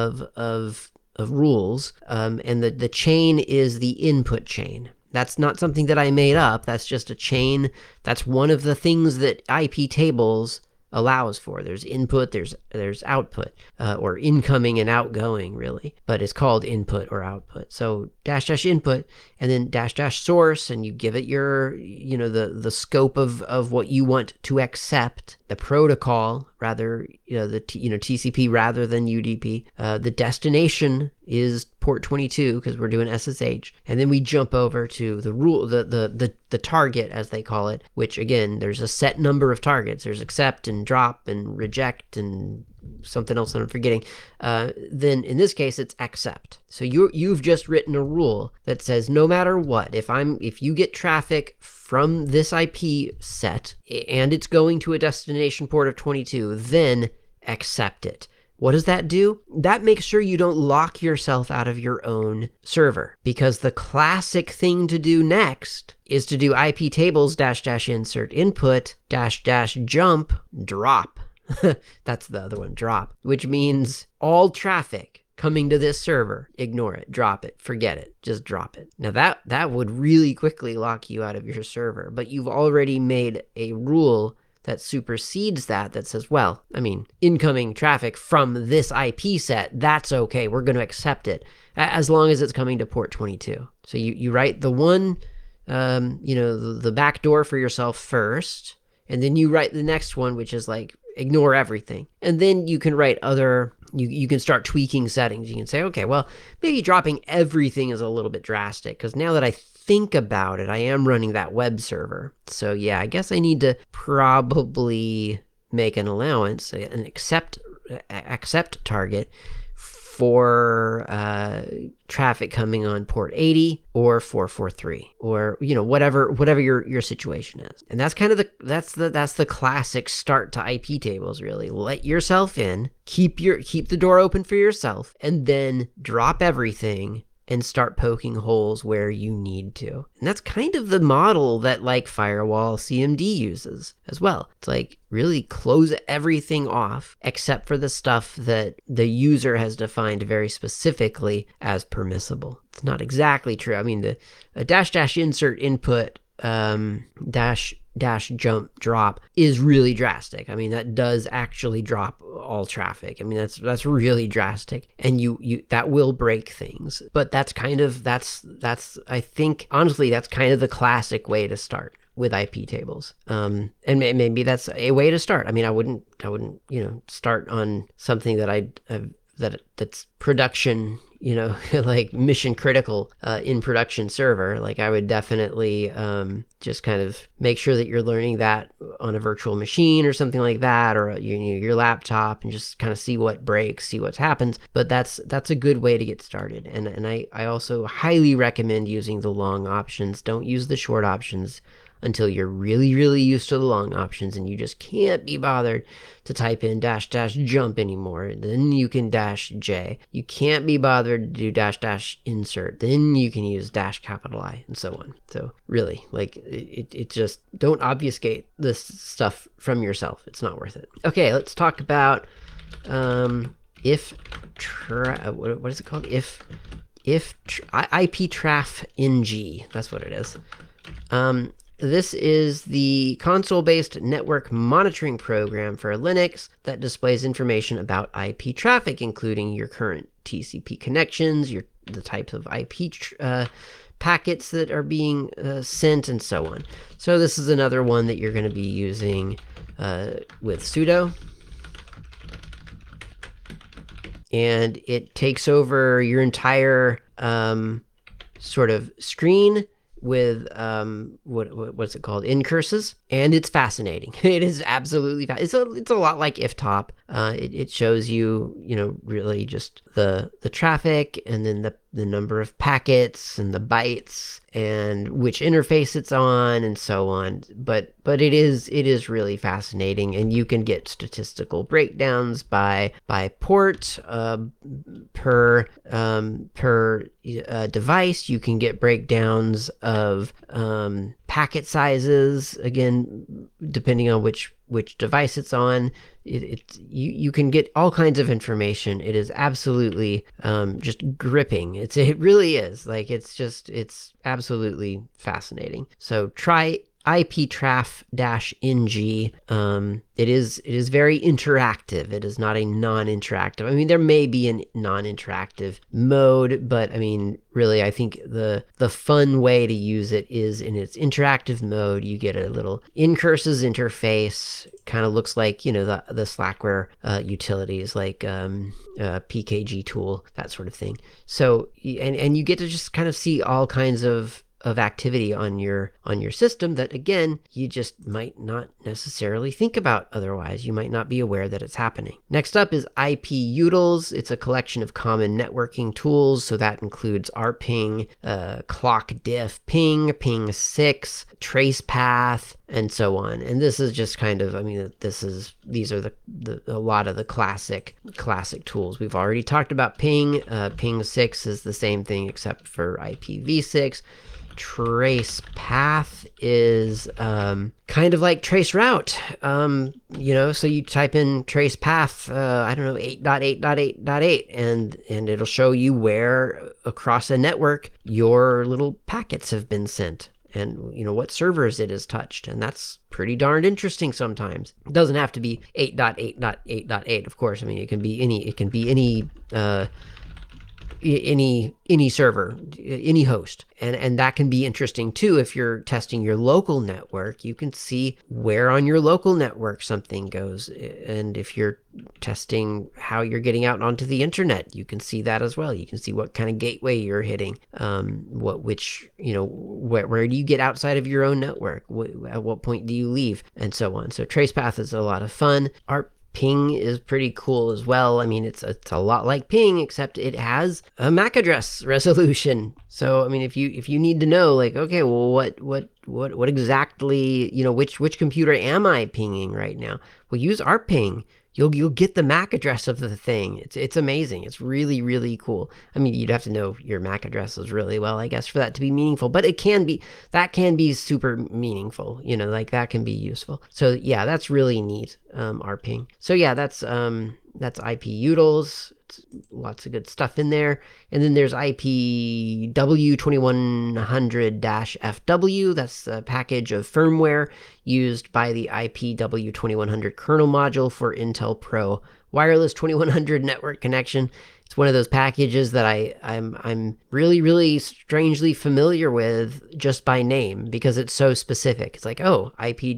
rules, and the chain is the input chain. That's not something that I made up. That's just a chain. That's one of the things that IP tables allows for. There's input, there's output, or incoming and outgoing, really, but it's called input or output. So dash dash input, and then dash dash source, and you give it your, the scope of what you want to accept, the protocol rather, TCP rather than UDP. The destination is port 22 because we're doing SSH, and then we jump over to the rule, the target, as they call it, which again, there's a set number of targets. There's accept and drop and reject and something else that I'm forgetting. Then in this case, it's accept. So you've just written a rule that says no matter what, if you get traffic from this IP set and it's going to a destination port of 22, then accept it. What does that do? That makes sure you don't lock yourself out of your own server, because the classic thing to do next is to do IP tables dash dash insert input dash dash jump drop. That's the other one, drop, which means all traffic coming to this server, ignore it, drop it, forget it, just drop it. Now that would really quickly lock you out of your server, but you've already made a rule that supersedes that says, well, incoming traffic from this IP set, that's okay. We're going to accept it as long as it's coming to port 22. So you write the one, the back door for yourself first, and then you write the next one, which is like, ignore everything. And then you can write you can start tweaking settings. You can say, okay, well, maybe dropping everything is a little bit drastic, because now that I think about it, I am running that web server. So yeah, I guess I need to probably make an allowance, an accept target for traffic coming on port 80 or 443, or whatever your situation is. And that's kind of the classic start to IP tables, really. Let yourself in, keep the door open for yourself, and then drop everything and start poking holes where you need to. And that's kind of the model that like Firewall CMD uses as well. It's like really close everything off except for the stuff that the user has defined very specifically as permissible. It's not exactly true. The dash dash insert input dash jump drop is really drastic. That does actually drop all traffic. That's really drastic, and you that will break things. But that's I think honestly that's kind of the classic way to start with IP tables. And maybe that's a way to start. I wouldn't start on something that's production, like mission critical in production server. Like I would definitely just kind of make sure that you're learning that on a virtual machine or something like that, or your laptop, and just kind of see what breaks, see what happens. But that's a good way to get started. And I also highly recommend using the long options. Don't use the short options until you're really, really used to the long options and you just can't be bothered to type in dash dash jump anymore. Then you can dash J. You can't be bothered to do dash dash insert. Then you can use dash capital I, and so on. So really, like it just, don't obfuscate this stuff from yourself. It's not worth it. Okay, let's talk about what is it called? Iptraf ng. That's what it is. This is the console-based network monitoring program for Linux that displays information about IP traffic, including your current TCP connections, the types of IP packets that are being sent, and so on. So this is another one that you're going to be using with sudo. And it takes over your entire sort of screen with what's it called, incurses, and it's fascinating. It is absolutely it's a lot like iftop. It shows you really just the traffic, and then the number of packets and the bytes and which interface it's on, and so on. But it is really fascinating, and you can get statistical breakdowns by port per device. You can get breakdowns of packet sizes, again, again, depending on which device it's on, you can get all kinds of information. It is absolutely just gripping. It really is. Like it's absolutely fascinating. So try iptraf-ng. It is very interactive. It is not a non-interactive. I mean, there may be a non-interactive mode, but I mean, really, I think the fun way to use it is in its interactive mode. You get a little Incurses interface. Kind of looks like, you know, the Slackware utilities like PKG tool, that sort of thing. So and you get to just kind of see all kinds of activity on your system that, again, you just might not necessarily think about otherwise. You might not be aware that it's happening. Next up is IP-Utils. It's a collection of common networking tools, so that includes RPing, ClockDiff, ping6, tracepath, and so on. And this is just kind of, I mean, these are a lot of the classic tools. We've already talked about ping. Ping6 is the same thing except for IPv6. Tracepath is kind of like traceroute. You know, so you type in tracepath, I don't know, 8.8.8.8, and it'll show you where across a network your little packets have been sent, and you know what servers it has touched. And that's pretty darned interesting sometimes. It doesn't have to be 8.8.8.8, of course. I mean, it can be any server, any host. And that can be interesting too. If you're testing your local network, you can see where on your local network something goes. And if you're testing how you're getting out onto the internet, you can see that as well. You can see what kind of gateway you're hitting, where do you get outside of your own network? At what point do you leave? And so on. So tracepath is a lot of fun. Ping is pretty cool as well. I mean, it's a lot like ping, except it has a MAC address resolution. So, I mean, if you need to know, like, okay, well, what exactly, you know, which computer am I pinging right now? Well, use ARPing. You'll get the MAC address of the thing. It's amazing. It's really, really cool. I mean, you'd have to know your MAC addresses really well, I guess, for that to be meaningful, but that can be super meaningful, you know, like that can be useful. So yeah, that's really neat, RPing. So yeah, that's IP-Utils. Lots of good stuff in there. And then there's IPW2100-FW. That's the package of firmware used by the IPW2100 kernel module for Intel Pro Wireless 2100 network connection. It's one of those packages that I'm really, really strangely familiar with just by name because it's so specific. It's like, oh,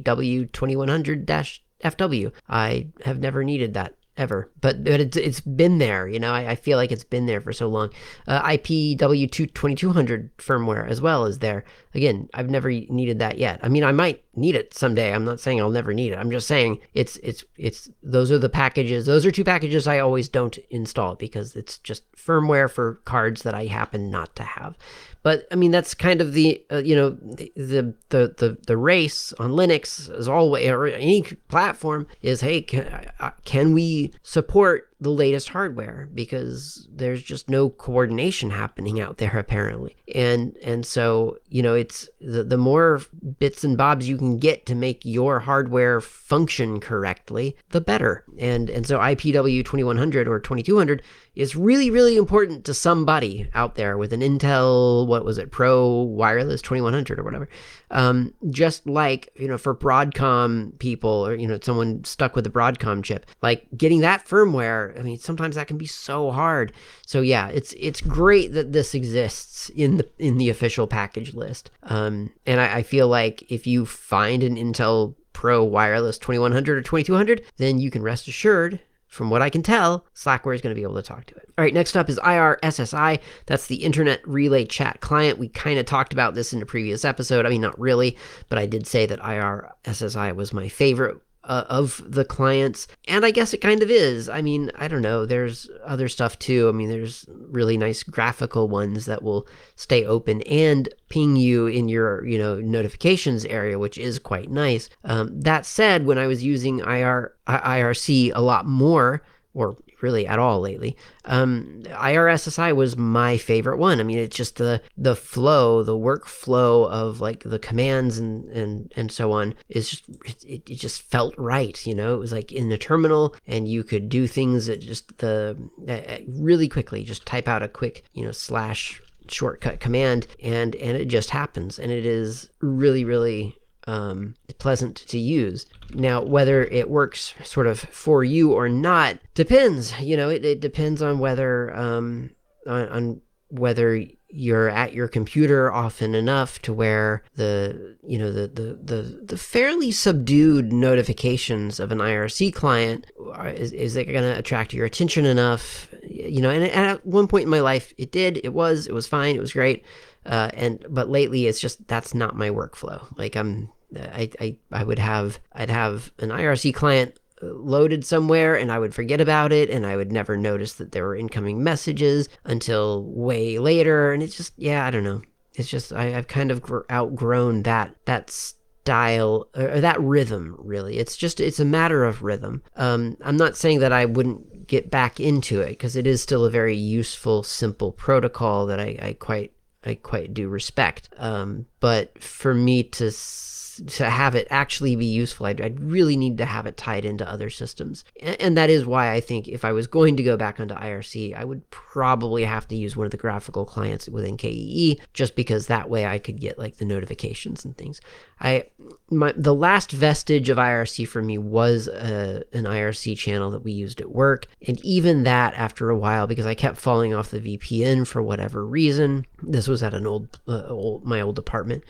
IPW2100-FW. I have never needed that ever, but it's been there, you know. I feel like it's been there for so long. IPW2200 firmware as well is there. Again, I've never needed that yet. I mean, I might need it someday. I'm not saying I'll never need it. I'm just saying it's those are the packages. Those are two packages I always don't install because it's just firmware for cards that I happen not to have. But I mean, that's kind of the the race on Linux is always, or any platform, is, hey, can we support the latest hardware, because there's just no coordination happening out there apparently. And so, you know, it's the more bits and bobs you can get to make your hardware function correctly, the better. And so IPW2100 or 2200 is really, really important to somebody out there with an Intel, what was it, Pro Wireless 2100 or whatever. Just like, you know, for Broadcom people, or, you know, someone stuck with a Broadcom chip, like getting that firmware, I mean, sometimes that can be so hard. So yeah, it's great that this exists in the official package list. And I feel like if you find an Intel Pro Wireless 2100 or 2200, then you can rest assured, from what I can tell, Slackware is going to be able to talk to it. All right, next up is IRSSI. That's the Internet Relay Chat Client. We kind of talked about this in a previous episode. I mean, not really, but I did say that IRSSI was my favorite of the clients, and I guess it kind of is. I mean, I don't know, there's other stuff too. I mean, there's really nice graphical ones that will stay open and ping you in your, you know, notifications area, which is quite nice. That said, when I was using IRC a lot more, or really at all lately. IRSSI was my favorite one. I mean, it's just the flow, the workflow of like the commands and so on is just it just felt right. It was like in the terminal, and you could do things at just the really quickly. Just type out a quick slash shortcut command, and it just happens, and it is really really pleasant to use. Now, whether it works sort of for you or not depends. It depends on whether on whether you're at your computer often enough to where the fairly subdued notifications of an IRC client is it going to attract your attention enough? And at one point in my life, it was fine, it was great. But lately it's just, that's not my workflow. Like I'd have an IRC client loaded somewhere, and I would forget about it, and I would never notice that there were incoming messages until way later. And it's just, I don't know. It's just, I've kind of outgrown that style or that rhythm, really. It's a matter of rhythm. I'm not saying that I wouldn't get back into it, because it is still a very useful, simple protocol that I quite do respect. But for me to have it actually be useful, I'd really need to have it tied into other systems. And that is why I think if I was going to go back onto IRC, I would probably have to use one of the graphical clients within KEE, just because that way I could get like the notifications and things. The last vestige of IRC for me was an IRC channel that we used at work. And even that, after a while, because I kept falling off the VPN for whatever reason, this was at my old apartment.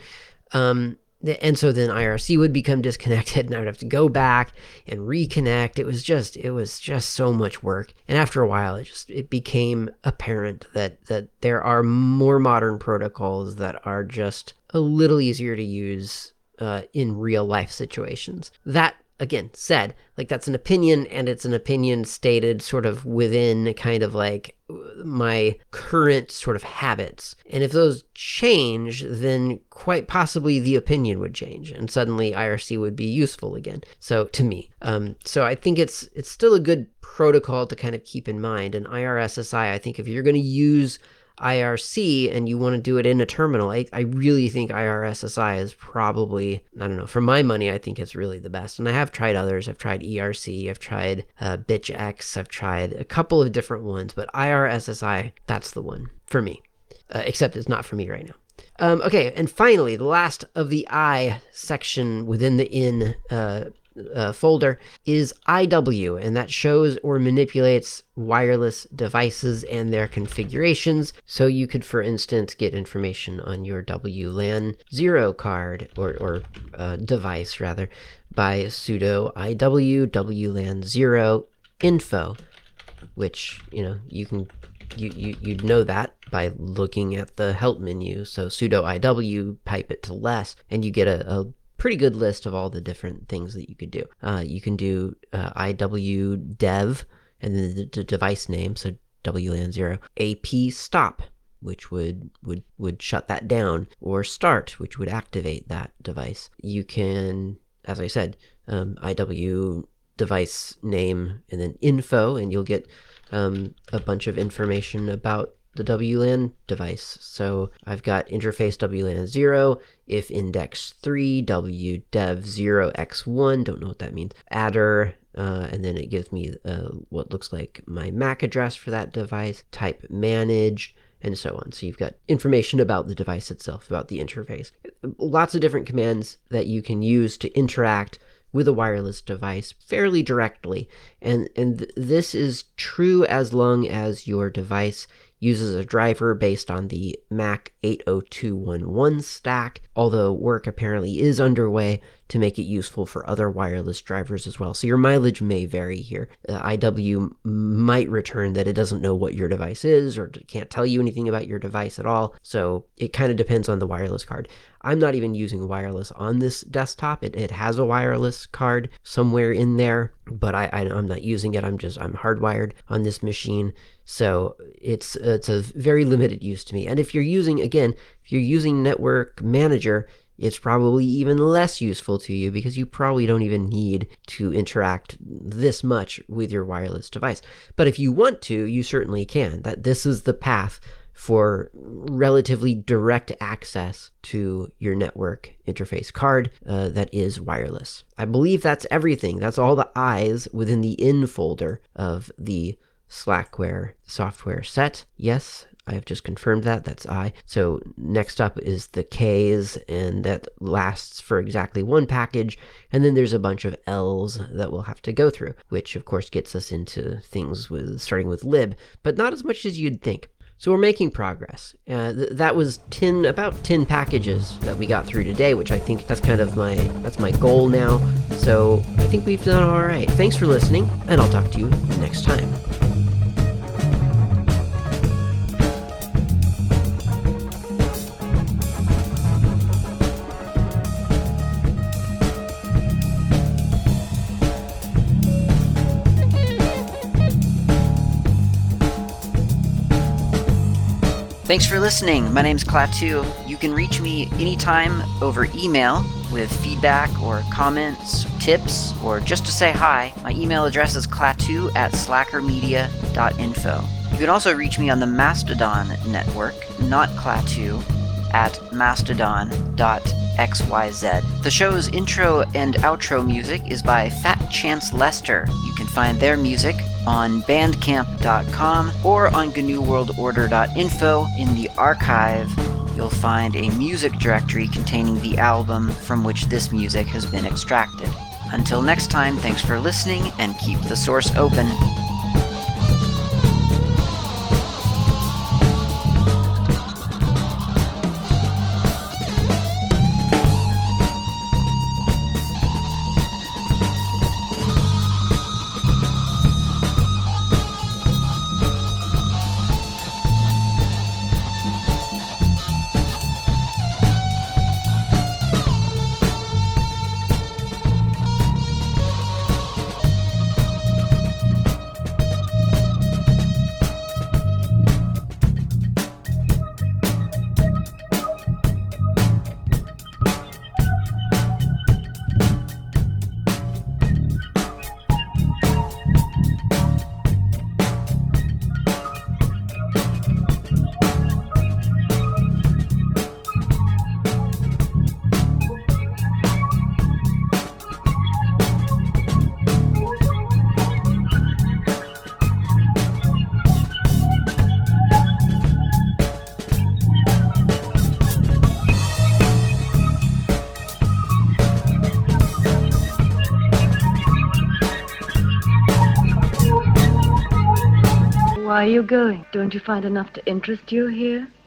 And so then IRC would become disconnected, and I would have to go back and reconnect. It was just so much work. And after a while, it became apparent that there are more modern protocols that are just a little easier to use in real life situations. That, again, said, like, that's an opinion, and it's an opinion stated sort of within kind of like my current sort of habits. And if those change, then quite possibly the opinion would change, and suddenly IRC would be useful again. So to me, so I think it's still a good protocol to kind of keep in mind. And IRSSI, I think if you're going to use IRC and you want to do it in a terminal, I really think IRSSI is probably, I don't know, for my money, I think it's really the best. And I have tried others. I've tried ERC, I've tried BitchX, I've tried a couple of different ones, but IRSSI, that's the one for me, except it's not for me right now. Okay, and finally, the last of the I section within the in folder is IW, and that shows or manipulates wireless devices and their configurations. So you could, for instance, get information on your WLAN 0 card or device rather by sudo IW WLAN 0 info, which you'd know that by looking at the help menu. So sudo IW, pipe it to less, and you get a pretty good list of all the different things that you could do. You can do IW dev and then the device name, so WLAN 0, AP stop, which would shut that down, or start, which would activate that device. You can, as I said, IW device name and then info, and you'll get a bunch of information about the WLAN device. So I've got interface WLAN 0, if index 3, wdev 0x1, don't know what that means, adder, and then it gives me what looks like my MAC address for that device, type manage, and so on. So you've got information about the device itself, about the interface. Lots of different commands that you can use to interact with a wireless device fairly directly. And this is true as long as your device uses a driver based on the MAC 802.11 stack, although work apparently is underway to make it useful for other wireless drivers as well. So your mileage may vary here. IW might return that it doesn't know what your device is or can't tell you anything about your device at all. So it kind of depends on the wireless card. I'm not even using wireless on this desktop. It has a wireless card somewhere in there, but I'm not using it. I'm hardwired on this machine. So it's a very limited use to me. And if you're using Network Manager, it's probably even less useful to you because you probably don't even need to interact this much with your wireless device. But if you want to, you certainly can. That this is the path for relatively direct access to your network interface card that is wireless. I believe that's everything. That's all the I's within the in folder of the Slackware software set. Yes, I have just confirmed that. That's I. So next up is the K's, and that lasts for exactly one package. And then there's a bunch of L's that we'll have to go through, which of course gets us into things with starting with lib, but not as much as you'd think. So we're making progress. That was about 10 packages that we got through today, which I think that's kind of my goal now. So I think we've done all right. Thanks for listening, and I'll talk to you next time. Thanks for listening. My name's Klaatu. You can reach me anytime over email with feedback or comments, tips, or just to say hi. My email address is klaatu@slackermedia.info. You can also reach me on the Mastodon network, not Klaatu, at mastodon.xyz. The show's intro and outro music is by Fat Chance Lester. You can find their music on bandcamp.com or on GNUWorldOrder.info. In the archive, you'll find a music directory containing the album from which this music has been extracted. Until next time, thanks for listening, and keep the source open. Why are you going? Don't you find enough to interest you here?